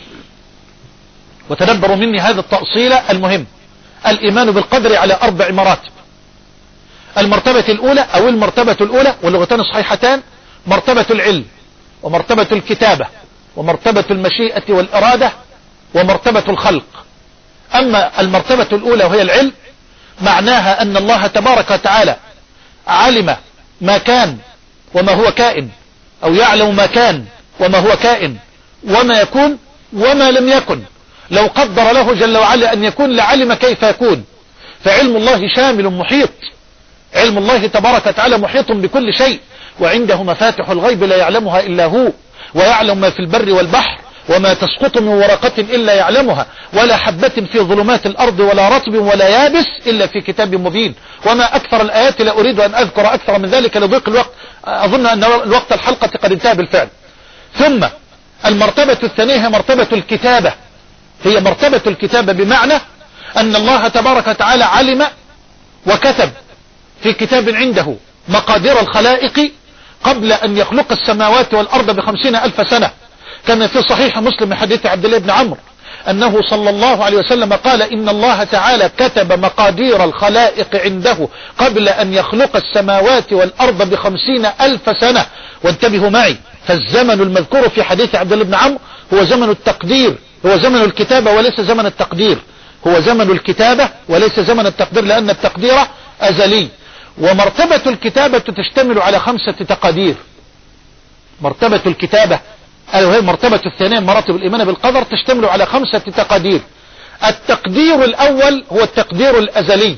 وتدبروا مني هذا التأصيل المهم. الإيمان بالقدر على 4 مراتب. المرتبة الأولى أو المرتبة الأولى واللغتان الصحيحتان مرتبة العلم، ومرتبة الكتابة، ومرتبة المشيئة والإرادة، ومرتبة الخلق. أما المرتبة الأولى وهي العلم، معناها أن الله تبارك وتعالى علم ما كان وما هو كائن، أو يعلم ما كان وما هو كائن، وما يكون وما لم يكن. لو قدر له جل وعلا أن يكون لعلم كيف يكون. فعلم الله شامل محيط، علم الله تبارك وتعالى محيط بكل شيء، وعنده مفاتح الغيب لا يعلمها إلا هو، ويعلم ما في البر والبحر، وما تسقط من ورقة إلا يعلمها، ولا حبة في ظلمات الأرض ولا رطب ولا يابس إلا في كتاب مبين. وما أكثر الآيات، لا أريد أن أذكر أكثر من ذلك لضيق الوقت، أظن أن الوقت الحلقة قد انتهى بالفعل. ثم المرتبة الثانية هي مرتبة الكتابة. هي مرتبة الكتابة بمعنى أن الله تبارك وتعالى علم وكتب في كتاب عنده مقادير الخلائق قبل أن يخلق السماوات والأرض ب50,000 سنة. كان في صحيح مسلم من حديث عبد الله بن عمرو أنه صلى الله عليه وسلم قال: إن الله تعالى كتب مقادير الخلائق عنده قبل أن يخلق السماوات والأرض ب50,000 سنة. وانتبهوا معي، فالزمن المذكور في حديث عبد الله بن عمرو هو زمن التقدير، هو زمن الكتابة وليس زمن التقدير، هو زمن الكتابة وليس زمن التقدير، لأن التقدير أزلي. ومرتبة الكتابة تشتمل على 5 تقادير. مرتبة الكتابة وهي المرتبة الثانية من مراتب الإيمان بالقدر تشتمل على 5 تقادير. التقدير الأول هو التقدير الأزلي،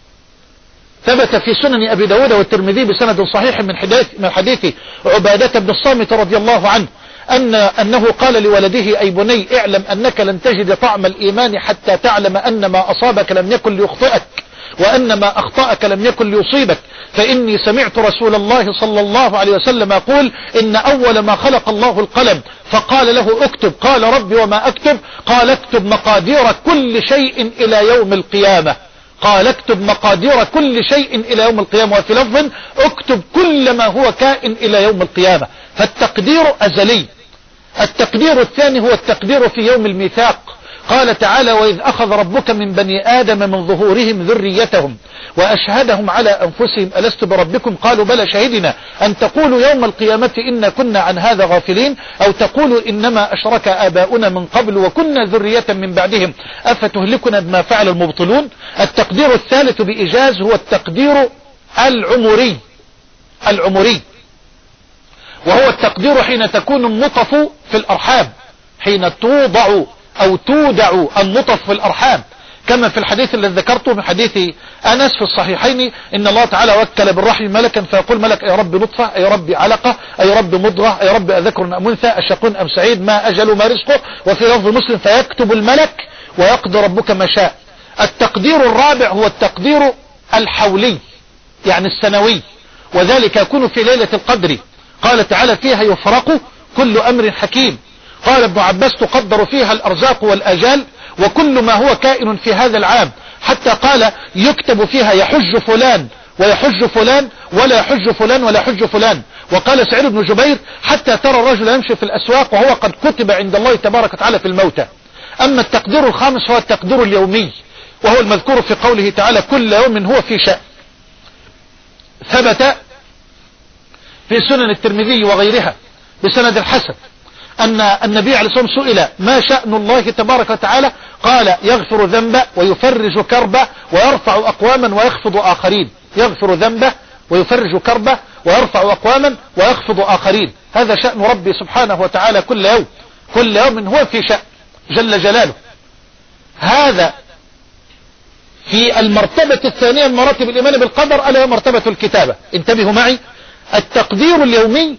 ثبت في سنن أبي داود والترمذي بسند صحيح من حديث عبادة بن الصامت رضي الله عنه أنه قال لولده: أي بني، اعلم أنك لن تجد طعم الإيمان حتى تعلم أن ما أصابك لم يكن ليخطئك، وأن ما أخطأك لم يكن ليصيبك. فإني سمعت رسول الله صلى الله عليه وسلم يقول: إن أول ما خلق الله القلم فقال له اكتب. قال: ربي وما أكتب؟ قال: اكتب مقادير كل شيء إلى يوم القيامة. قال اكتب مقادير كل شيء إلى يوم القيامة، وفي لفظ اكتب كل ما هو كائن إلى يوم القيامة. فالتقدير أزلي. التقدير الثاني هو التقدير في يوم الميثاق. قال تعالى: وإذ أخذ ربك من بني آدم من ظهورهم ذريتهم وأشهدهم على أنفسهم ألست بربكم قالوا بلى شهدنا أن تقولوا يوم القيامة إنا كنا عن هذا غافلين أو تقولوا إنما أشرك آباؤنا من قبل وكنا ذرية من بعدهم أفتهلكنا بما فعل المبطلون. التقدير الثالث بإيجاز هو التقدير العمري، وهو التقدير حين تكون النطف في الأرحام، حين توضع أو تودع النطف في الأرحام، كما في الحديث الذي ذكرته من حديث أنس في الصحيحين: إن الله تعالى وكل بالرحم ملكا فيقول ملك: أي رب نطفة، أي رب علقة، أي رب مضغة، أي رب أذكر أم أنثى، أشقون أم سعيد، ما أجل ما رزقه. وفي لفظ مسلم: فيكتب الملك ويقضي ربك ما شاء. التقدير الرابع هو التقدير الحولي، يعني السنوي، وذلك يكون في ليلة القدر. قال تعالى: فيها يفرق كل أمر حكيم. قال ابن عباس: تقدر فيها الأرزاق والأجال وكل ما هو كائن في هذا العام، حتى قال: يكتب فيها يحج فلان ويحج فلان ولا يحج فلان ولا يحج فلان. وقال سعيد بن جبير: حتى ترى الرجل يمشي في الأسواق وهو قد كتب عند الله تبارك وتعالى في الموتى. أما التقدير الخامس هو التقدير اليومي، وهو المذكور في قوله تعالى: كل يوم هو في شأن. ثبت في سنن الترمذي وغيرها بسند الحسن أن النبي عليه الصلاة والسلام سئل: ما شأن الله تبارك وتعالى؟ قال: يغفر ذنبه ويفرج كربه ويرفع أقواما ويخفض آخرين. يغفر ذنبه ويفرج كربه ويرفع أقواما ويخفض آخرين. هذا شأن ربي سبحانه وتعالى كل يوم، كل يوم هو في شأن جل جلاله. هذا في المرتبة الثانية من مراتب الإيمان بالقدر، ألا مرتبة الكتابة. انتبهوا معي، التقدير اليومي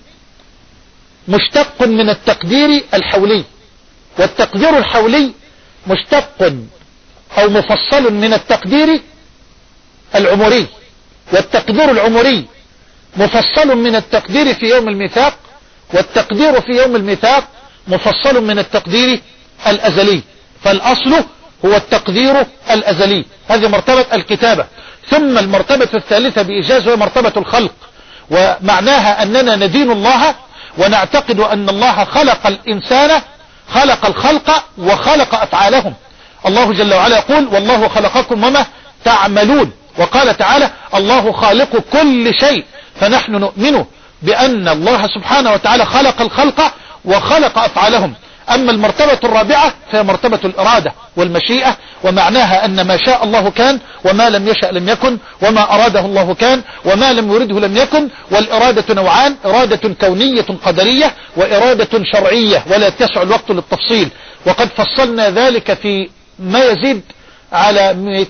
مشتق من التقدير الحولي، والتقدير الحولي مشتق أو مفصل من التقدير العمري، والتقدير العمري مفصل من التقدير في يوم الميثاق، والتقدير في يوم الميثاق مفصل من التقدير الأزلي. فالأصل هو التقدير الأزلي. هذه مرتبة الكتابة. ثم المرتبة الثالثة بإيجاز هي مرتبة الخلق، ومعناها أننا ندين الله ونعتقد أن الله خلق الإنسان، خلق الخلق وخلق أفعالهم. الله جل وعلا يقول: والله خلقكم وما تعملون. وقال تعالى: الله خالق كل شيء. فنحن نؤمن بأن الله سبحانه وتعالى خلق الخلق وخلق أفعالهم. أما المرتبة الرابعة فهي مرتبة الإرادة والمشيئة، ومعناها أن ما شاء الله كان وما لم يشأ لم يكن، وما أراده الله كان وما لم يرده لم يكن. والإرادة نوعان: إرادة كونية قدرية وإرادة شرعية، ولا يتسع الوقت للتفصيل، وقد فصلنا ذلك في ما يزيد على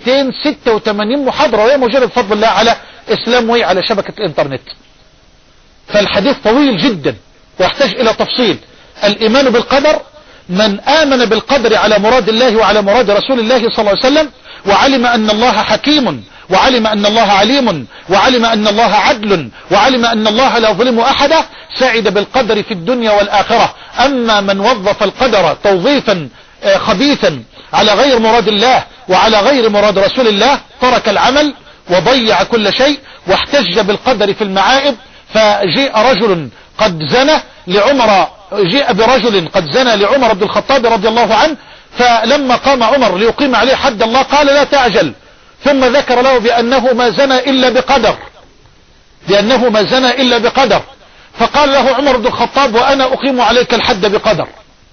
286 محاضرة، وهي موجودة بفضل الله على إسلاموي على شبكة الإنترنت. فالحديث طويل جدا ويحتاج إلى تفصيل. الإيمان بالقدر: من آمن بالقدر على مراد الله وعلى مراد رسول الله صلى الله عليه وسلم، وعلم أن الله حكيم، وعلم أن الله عليم، وعلم أن الله عدل، وعلم أن الله لا يظلم أحدا، سعد بالقدر في الدنيا والآخرة. أما من وظف القدر توظيفا خبيثا على غير مراد الله وعلى غير مراد رسول الله، ترك العمل وضيع كل شيء. واحتج بالقدر في المعائب، فجيء رجل قد زنى لعمر، جيء برجل قد زنى لعمر بن الخطاب رضي الله عنه، فلما قام عمر ليقيم عليه حد الله قال: لا تعجل. ثم ذكر له بأنه ما زنى إلا بقدر، بأنه ما زنى إلا بقدر. فقال له عمر بن الخطاب: وأنا أقيم عليك الحد بقدر،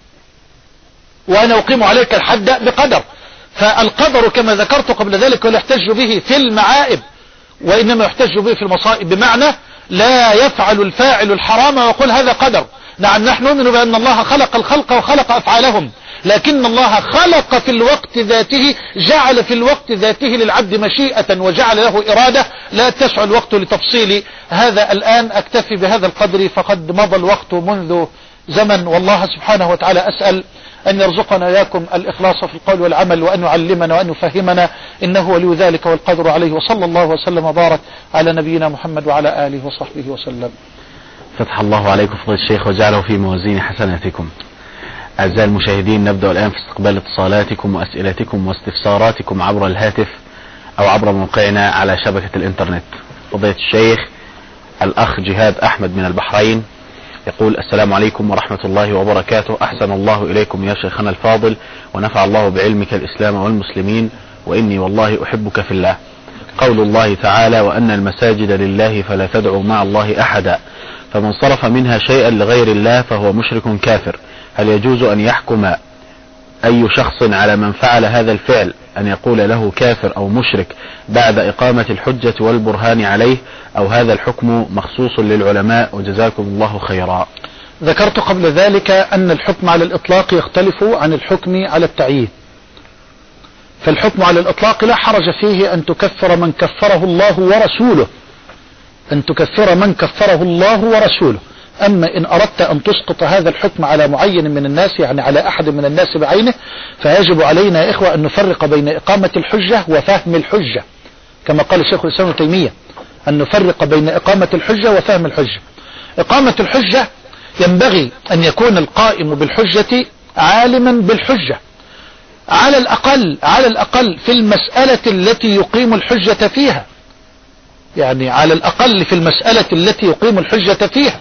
وأنا أقيم عليك الحد بقدر. فالقدر كما ذكرت قبل ذلك لا يحتج به في المعائب، وإنما يحتج به في المصائب، بمعنى لا يفعل الفاعل الحرام ويقول هذا قدر. نعم، نحن نؤمن بأن الله خلق الخلق وخلق أفعالهم، لكن الله خلق في الوقت ذاته، جعل في الوقت ذاته للعبد مشيئة وجعل له إرادة لا تسع الوقت لتفصيل هذا. الآن أكتفي بهذا القدر، فقد مضى الوقت منذ زمن، والله سبحانه وتعالى أسأل أن يرزقنا إياكم الإخلاص في القول والعمل، وأن يعلمنا وأن يفهمنا، إنه ولي ذلك والقدر عليه. وصلى الله وسلم وبارك على نبينا محمد وعلى آله وصحبه وسلم. فتح الله عليكم فضيلة الشيخ وجعله في موازين حسناتكم. أعزائي المشاهدين، نبدأ الآن في استقبال اتصالاتكم وأسئلتكم واستفساراتكم عبر الهاتف أو عبر موقعنا على شبكة الإنترنت. فضيلة الشيخ الأخ جهاد أحمد من البحرين يقول: السلام عليكم ورحمة الله وبركاته. أحسن الله إليكم يا شيخنا الفاضل، ونفع الله بعلمك الإسلام والمسلمين، وإني والله أحبك في الله. قول الله تعالى: وأن المساجد لله فلا تدعوا مع الله أحدا، فمن صرف منها شيئا لغير الله فهو مشرك كافر. هل يجوز أن يحكم أي شخص على من فعل هذا الفعل أن يقول له كافر أو مشرك بعد إقامة الحجة والبرهان عليه، أو هذا الحكم مخصوص للعلماء؟ وجزاكم الله خيرا. ذكرت قبل ذلك أن الحكم على الإطلاق يختلف عن الحكم على التعيين. فالحكم على الإطلاق لا حرج فيه أن تكفر من كفره الله ورسوله، أن تكفر من كفره الله ورسوله. أما إن أردت أن تسقط هذا الحكم على معين من الناس، يعني على أحد من الناس بعينه، فيجب علينا يا إخوة أن نفرق بين إقامة الحجة وفهم الحجة، كما قال الشيخ الإسلام ابن تيمية، أن نفرق بين إقامة الحجة وفهم الحجة. إقامة الحجة ينبغي أن يكون القائم بالحجة عالما بالحجة، على الأقل في المسألة التي يقيم الحجة فيها، يعني على الأقل في المسألة التي يقيم الحجة فيها.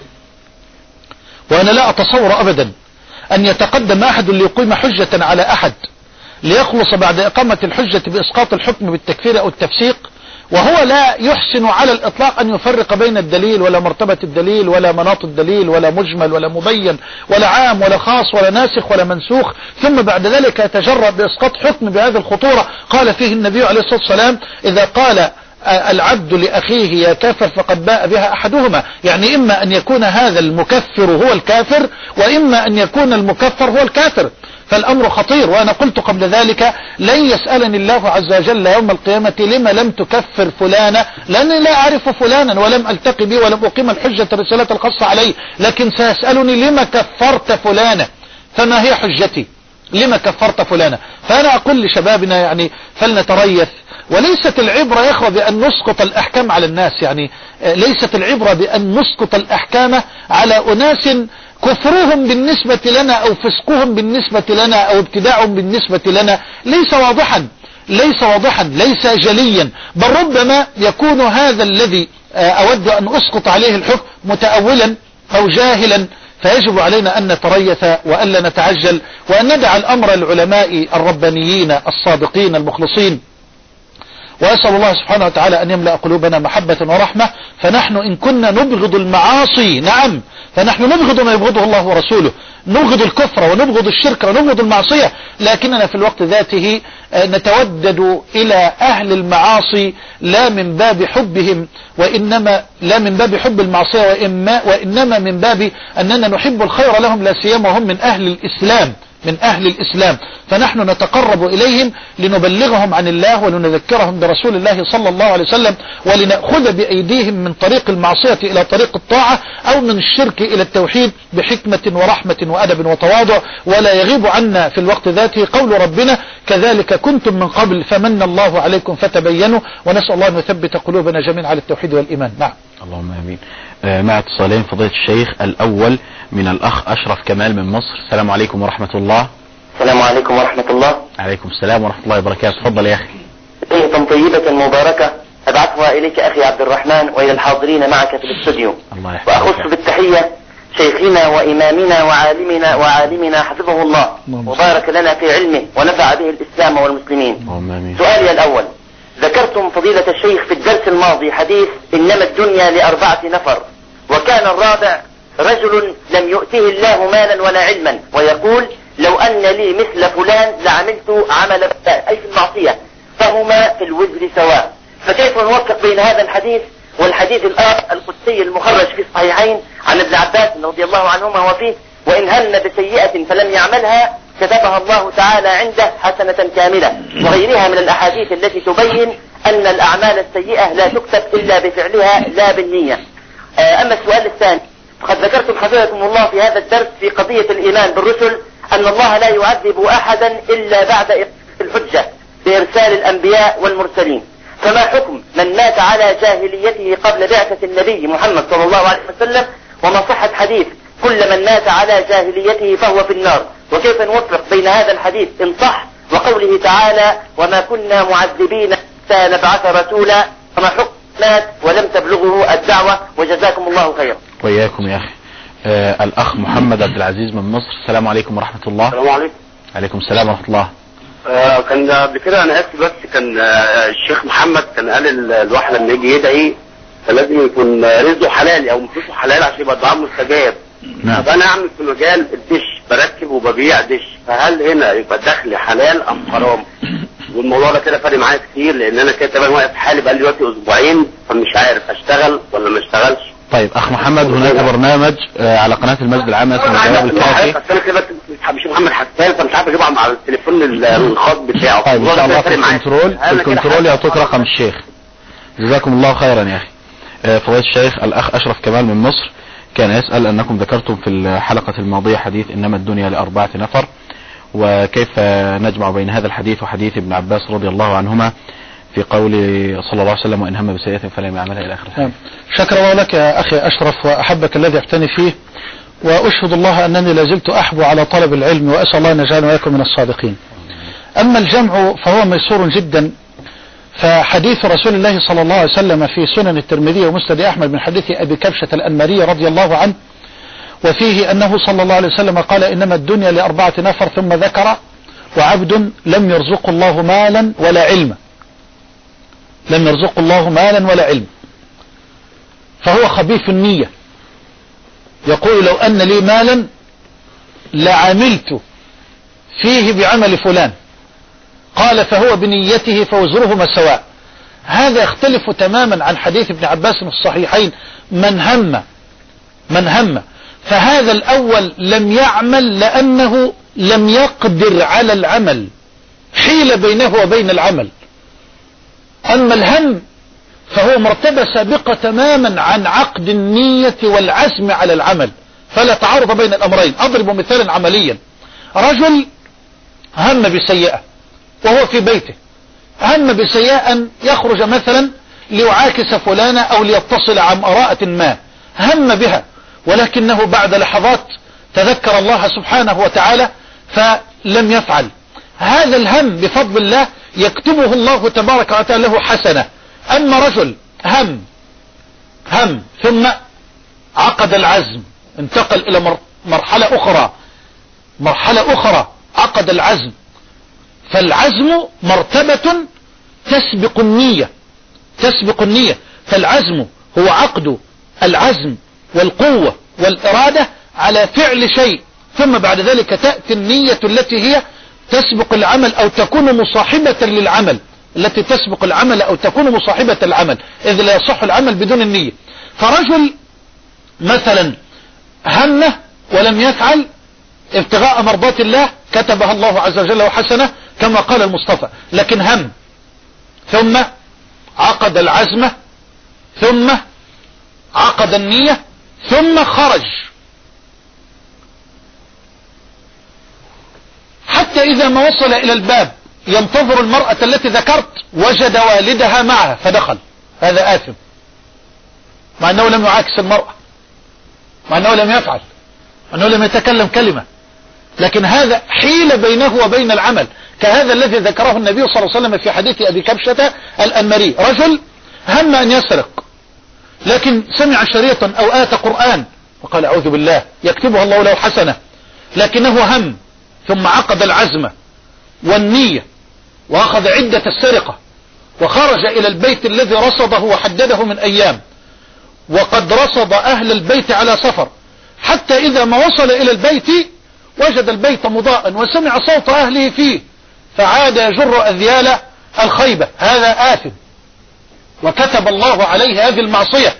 وأنا لا أتصور أبدا أن يتقدم أحد ليقيم حجة على أحد ليخلص بعد إقامة الحجة بإسقاط الحكم بالتكفير أو التفسيق، وهو لا يحسن على الإطلاق أن يفرق بين الدليل ولا مرتبة الدليل ولا مناط الدليل ولا مجمل ولا مبين ولا عام ولا خاص ولا ناسخ ولا منسوخ، ثم بعد ذلك يتجرأ بإسقاط حكم بهذه الخطورة. قال فيه النبي عليه الصلاة والسلام: إذا قال العبد لأخيه يا كافر فقد باء بها أحدهما، يعني إما أن يكون هذا المكفر هو الكافر، وإما أن يكون المكفر هو الكافر. فالأمر خطير. وأنا قلت قبل ذلك: لن يسألني الله عز وجل يوم القيامة لما لم تكفر فلانا، لأني لا أعرف فلانا ولم ألتقي به ولم أقيم الحجة الرسالة الخاصة عليه، لكن سيسألني لما كفرت فلانا، فما هي حجتي لما كفرت فلانا. فأنا أقول لشبابنا يعني فلنتريث، وليست العبرة يا إخوة بأن نسقط الأحكام على الناس، يعني ليست العبرة بأن نسقط الأحكام على أناس كفرهم بالنسبة لنا أو فسقهم بالنسبة لنا أو ابتداعهم بالنسبة لنا ليس واضحا ليس جليا، بل ربما يكون هذا الذي أود أن أسقط عليه الحكم متأولا أو جاهلا. فيجب علينا أن نتريث وأن لا نتعجل، وأن ندع الأمر العلماء الربانيين الصادقين المخلصين. وأسأل الله سبحانه وتعالى أن يملأ قلوبنا محبة ورحمة. فنحن إن كنا نبغض المعاصي، نعم، فنحن نبغض ما يبغضه الله ورسوله، نبغض الكفر ونبغض الشرك ونبغض المعصية، لكننا في الوقت ذاته نتودد إلى أهل المعاصي لا من باب حبهم، وإنما لا من باب حب المعصية، وإنما من باب أننا نحب الخير لهم، لا سيما وهم من أهل الإسلام. فنحن نتقرب إليهم لنبلغهم عن الله ولنذكرهم برسول الله صلى الله عليه وسلم، ولنأخذ بأيديهم من طريق المعصية إلى طريق الطاعة، أو من الشرك إلى التوحيد، بحكمة ورحمة وأدب وتواضع. ولا يغيب عنا في الوقت ذاته قول ربنا: كذلك كنتم من قبل فمن الله عليكم فتبينوا. ونسأل الله أن يثبت قلوبنا جميعا على التوحيد والإيمان. نعم، اللهم آمين. مع اتصالين فضيلة الشيخ. الأول من الأخ أشرف كمال من مصر. السلام عليكم ورحمة الله. السلام عليكم ورحمة الله. عليكم السلام ورحمة الله وبركاته. تفضل يا أخي. تحية طيبة مباركة أبعثها إليك أخي عبد الرحمن وإلى الحاضرين معك في الاستوديو. وأخص بالتحية شيخنا وإمامنا وعالمنا حفظه الله وبارك لنا في علمه ونفع به الإسلام والمسلمين. سؤالي الأول: ذكرتم فضيلة الشيخ في الدرس الماضي حديث إنما الدنيا ل4 نفر، وكان الرابع رجل لم يؤته الله مالا ولا علما، ويقول: لو أن لي مثل فلان لعملت عمل فلان، أي في المعصية، فهما في الوزر سواء. فكيف نوفق بين هذا الحديث والحديث الآخر القدسي المخرج في الصحيحين عن ابن عباس رضي الله عنهما وفيه: وإن هم بسيئة فلم يعملها كتبها الله تعالى عنده حسنة كاملة، وغيرها من الأحاديث التي تبين أن الأعمال السيئة لا تكتب إلا بفعلها لا بالنية. أما السؤال الثاني: فقد ذكرتم حفظكم الله في هذا الدرس في قضية الإيمان بالرسل أن الله لا يعذب أحدا إلا بعد إقامة الحجة بإرسال الأنبياء والمرسلين، فما حكم من مات على جاهليته قبل بعثة النبي محمد صلى الله عليه وسلم؟ وما صحة حديث كل من مات على جاهليته فهو في النار؟ وكيف نوفق بين هذا الحديث إن صح وقوله تعالى: وما كنا معذبين حتى نبعث رسولا فما حكم مات ولم تبلغه الدعوة؟ وجزاكم الله خيرا. وإياكم يا أخي. الأخ محمد عبد العزيز من مصر. السلام عليكم ورحمة الله. السلام عليكم. عليكم السلام ورحمة الله. كان قبل كده انا اسف بس كان الشيخ محمد كان قال الواحد لما يجي يدعي فلازم يكون رزقه حلال او فلوسه حلال عشان يبقى الدعاء مستجاب. نعم. فانا اعمل في مجال الدش، بركب وببيع دش، فهل هنا يبقى الدخل حلال ام حرام؟ والموضوع ده كده فارق معايا كتير لان انا كده طبعا واقف حالي بقالي دلوقتي اسبوعين فمش عارف اشتغل ولا ما اشتغلش. طيب اخ محمد، هناك برنامج على قناة المسجد العام اسمه الجواب الكافي. انا كده مش محمد حسان فمش عارف اجيبه على التليفون الخاص بتاعه. طيب ان شاء الله في الكنترول يعطوك رقم الشيخ. جزاكم الله خيرا يا اخي. فضيلة الشيخ الاخ اشرف كمال من مصر كان يسأل انكم ذكرتم في الحلقة الماضية حديث انما الدنيا ل4 نفر، وكيف نجمع بين هذا الحديث وحديث ابن عباس رضي الله عنهما في قول صلى الله عليه وسلم وإن هم بسيئة فلم يعملها إلى آخر الحديث. شكر الله لك يا أخي أشرف وأحبك الذي اعتني فيه، وأشهد الله أنني لازلت أحبو على طلب العلم، وأسأل الله أن يجعلنا وإياكم من الصادقين. أما الجمع فهو ميسور جدا، فحديث رسول الله صلى الله عليه وسلم في سنن الترمذي ومسند أحمد من حديث أبي كبشة الأنماري رضي الله عنه، وفيه أنه صلى الله عليه وسلم قال إنما الدنيا ل4 نفر، ثم ذكر وعبد لم يرزق الله مالا ولا علما، لم يرزق الله مالا ولا علم، فهو خبيث النية، يقول لو أن لي مالا لعملت فيه بعمل فلان، قال فهو بنيته فوزرهما سواء. هذا يختلف تماما عن حديث ابن عباس في الصحيحين من هم، فهذا الأول لم يعمل لأنه لم يقدر على العمل، حيل بينه وبين العمل. أما الهم فهو مرتبة سابقة تماما عن عقد النية والعزم على العمل، فلا تعارض بين الأمرين. أضرب مثالا عمليا، رجل هم بسيئة وهو في بيته، هم بسيئة أن يخرج مثلا ليعاكس فلانا أو ليتصل عن امرأة ما، هم بها، ولكنه بعد لحظات تذكر الله سبحانه وتعالى فلم يفعل. هذا الهم بفضل الله يكتبه الله تبارك وتعالى له حسنة. أما رجل هم ثم عقد العزم، انتقل إلى مرحلة أخرى عقد العزم، فالعزم مرتبة تسبق النية، فالعزم هو عقد العزم والقوة والإرادة على فعل شيء، ثم بعد ذلك تأتي النية التي هي تسبق العمل أو تكون مصاحبة للعمل، التي تسبق العمل أو تكون مصاحبة العمل، إذ لا يصح العمل بدون النية. فرجل مثلا همه ولم يفعل ابتغاء مرضات الله، كتبها الله عز وجل وحسنه كما قال المصطفى، لكن هم ثم عقد العزمة ثم عقد النية ثم خرج، حتى إذا ما وصل إلى الباب ينتظر المرأة التي ذكرت وجد والدها معها فدخل. هذا آثم، مع أنه لم يعاكس المرأة، مع أنه لم يفعل، مع أنه لم يتكلم كلمة، لكن هذا حيل بينه وبين العمل، كهذا الذي ذكره النبي صلى الله عليه وسلم في حديث أبي كبشة الأنماري. رجل هم أن يسرق لكن سمع شريطا أو آتى قرآن وقال أعوذ بالله، يكتبها الله له حسنة، لكنه هم ثم عقد العزم والنية وأخذ عدة السرقة وخرج إلى البيت الذي رصده وحدده من أيام، وقد رصد أهل البيت على سفر، حتى إذا ما وصل إلى البيت وجد البيت مضاء وسمع صوت أهله فيه، فعاد يجر أذيال الخيبة. هذا آثم، وكتب الله عليه هذه المعصية،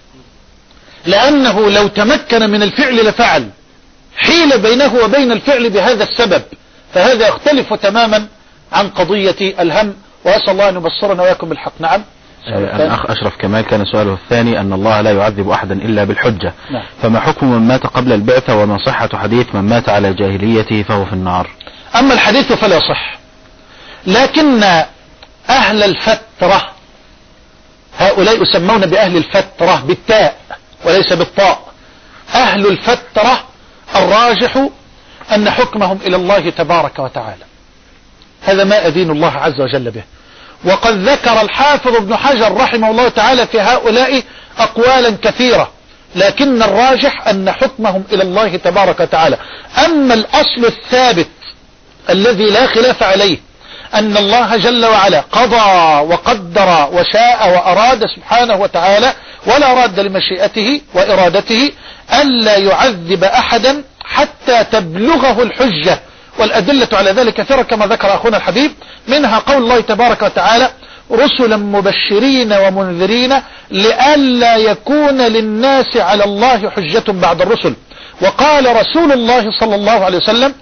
لأنه لو تمكن من الفعل لفعل، حيل بينه وبين الفعل بهذا السبب، فهذا يختلف تماما عن قضية الهم، وأسأل الله أن يبصرنا وياكم بالحق. نعم. الأخ أشرف كمال كان سؤاله الثاني أن الله لا يعذب أحدا إلا بالحجة. نعم. فما حكم من مات قبل البعثة، وما صحة حديث من مات على جاهليته فهو في النار؟ أما الحديث فلا صح، لكن أهل الفترة هؤلاء يسمون بأهل الفترة بالتاء وليس بالطاء. أهل الفترة الراجح أن حكمهم إلى الله تبارك وتعالى، هذا ما أدين الله عز وجل به، وقد ذكر الحافظ ابن حجر رحمه الله تعالى في هؤلاء أقوالا كثيرة، لكن الراجح أن حكمهم إلى الله تبارك وتعالى. أما الأصل الثابت الذي لا خلاف عليه أن الله جل وعلا قضى وقدر وشاء وأراد سبحانه وتعالى، ولا راد لمشيئته وإرادته، ألا يعذب أحدا حتى تبلغه الحجة. والأدلة على ذلك كثيرة كما ذكر أخونا الحبيب، منها قول الله تبارك وتعالى: رسلا مبشرين ومنذرين لئلا يكون للناس على الله حجة بعد الرسل. وقال رسول الله صلى الله عليه وسلم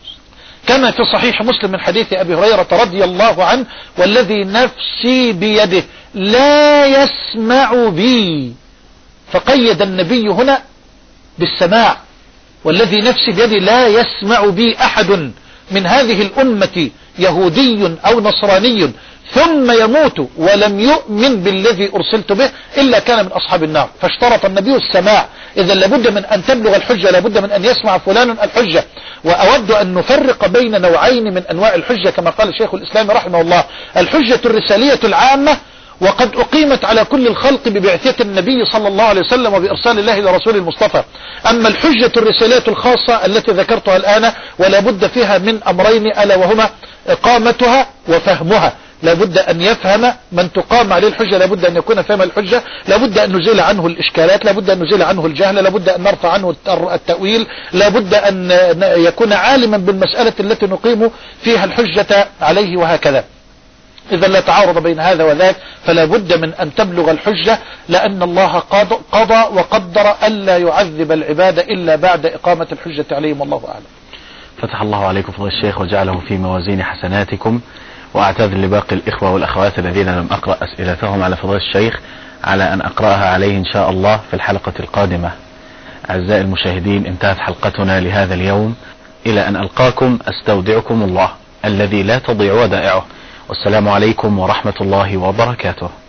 كما في صحيح مسلم من حديث أبي هريرة رضي الله عنه: والذي نفسي بيده لا يسمع بي. فقيد النبي هنا بالسماع، والذي نفسي بيده لا يسمع بي أحد من هذه الأمة يهودي أو نصراني ثم يموت ولم يؤمن بالذي أرسلت به إلا كان من أصحاب النار. فاشترط النبي السماع. إذا لابد من أن تبلغ الحجة، لابد من أن يسمع فلان الحجة. وأود أن نفرق بين نوعين من أنواع الحجة كما قال الشيخ الإسلام رحمه الله: الحجة الرسالية العامة، وقد أقيمت على كل الخلق ببعثة النبي صلى الله عليه وسلم وبإرسال الله لرسول المصطفى. أما الحجة الرسالية الخاصة التي ذكرتها الآن، ولا بد فيها من أمرين، ألا وهما إقامتها وفهمها. لابد أن يفهم من تقام عليه الحجة، لابد أن يكون فهم الحجة، لابد أن نزيل عنه الإشكالات، لابد أن نزيل عنه الجهل، لابد أن نرفع عنه التأويل، لابد أن يكون عالما بالمسألة التي نقيم فيها الحجة عليه، وهكذا. إذا لا تعارض بين هذا وذاك، فلا بد من أن تبلغ الحجة، لأن الله قضى وقدر ألا يعذب العباد إلا بعد إقامة الحجة عليهم، والله أعلم. فتح الله عليكم فضل الشيخ وجعله في موازين حسناتكم. وأعتذر لباقي الإخوة والأخوات الذين لم أقرأ أسئلتهم على فضل الشيخ على أن أقرأها عليه إن شاء الله في الحلقة القادمة. أعزائي المشاهدين، انتهت حلقتنا لهذا اليوم. إلى أن ألقاكم أستودعكم الله الذي لا تضيع ودائعه، والسلام عليكم ورحمة الله وبركاته.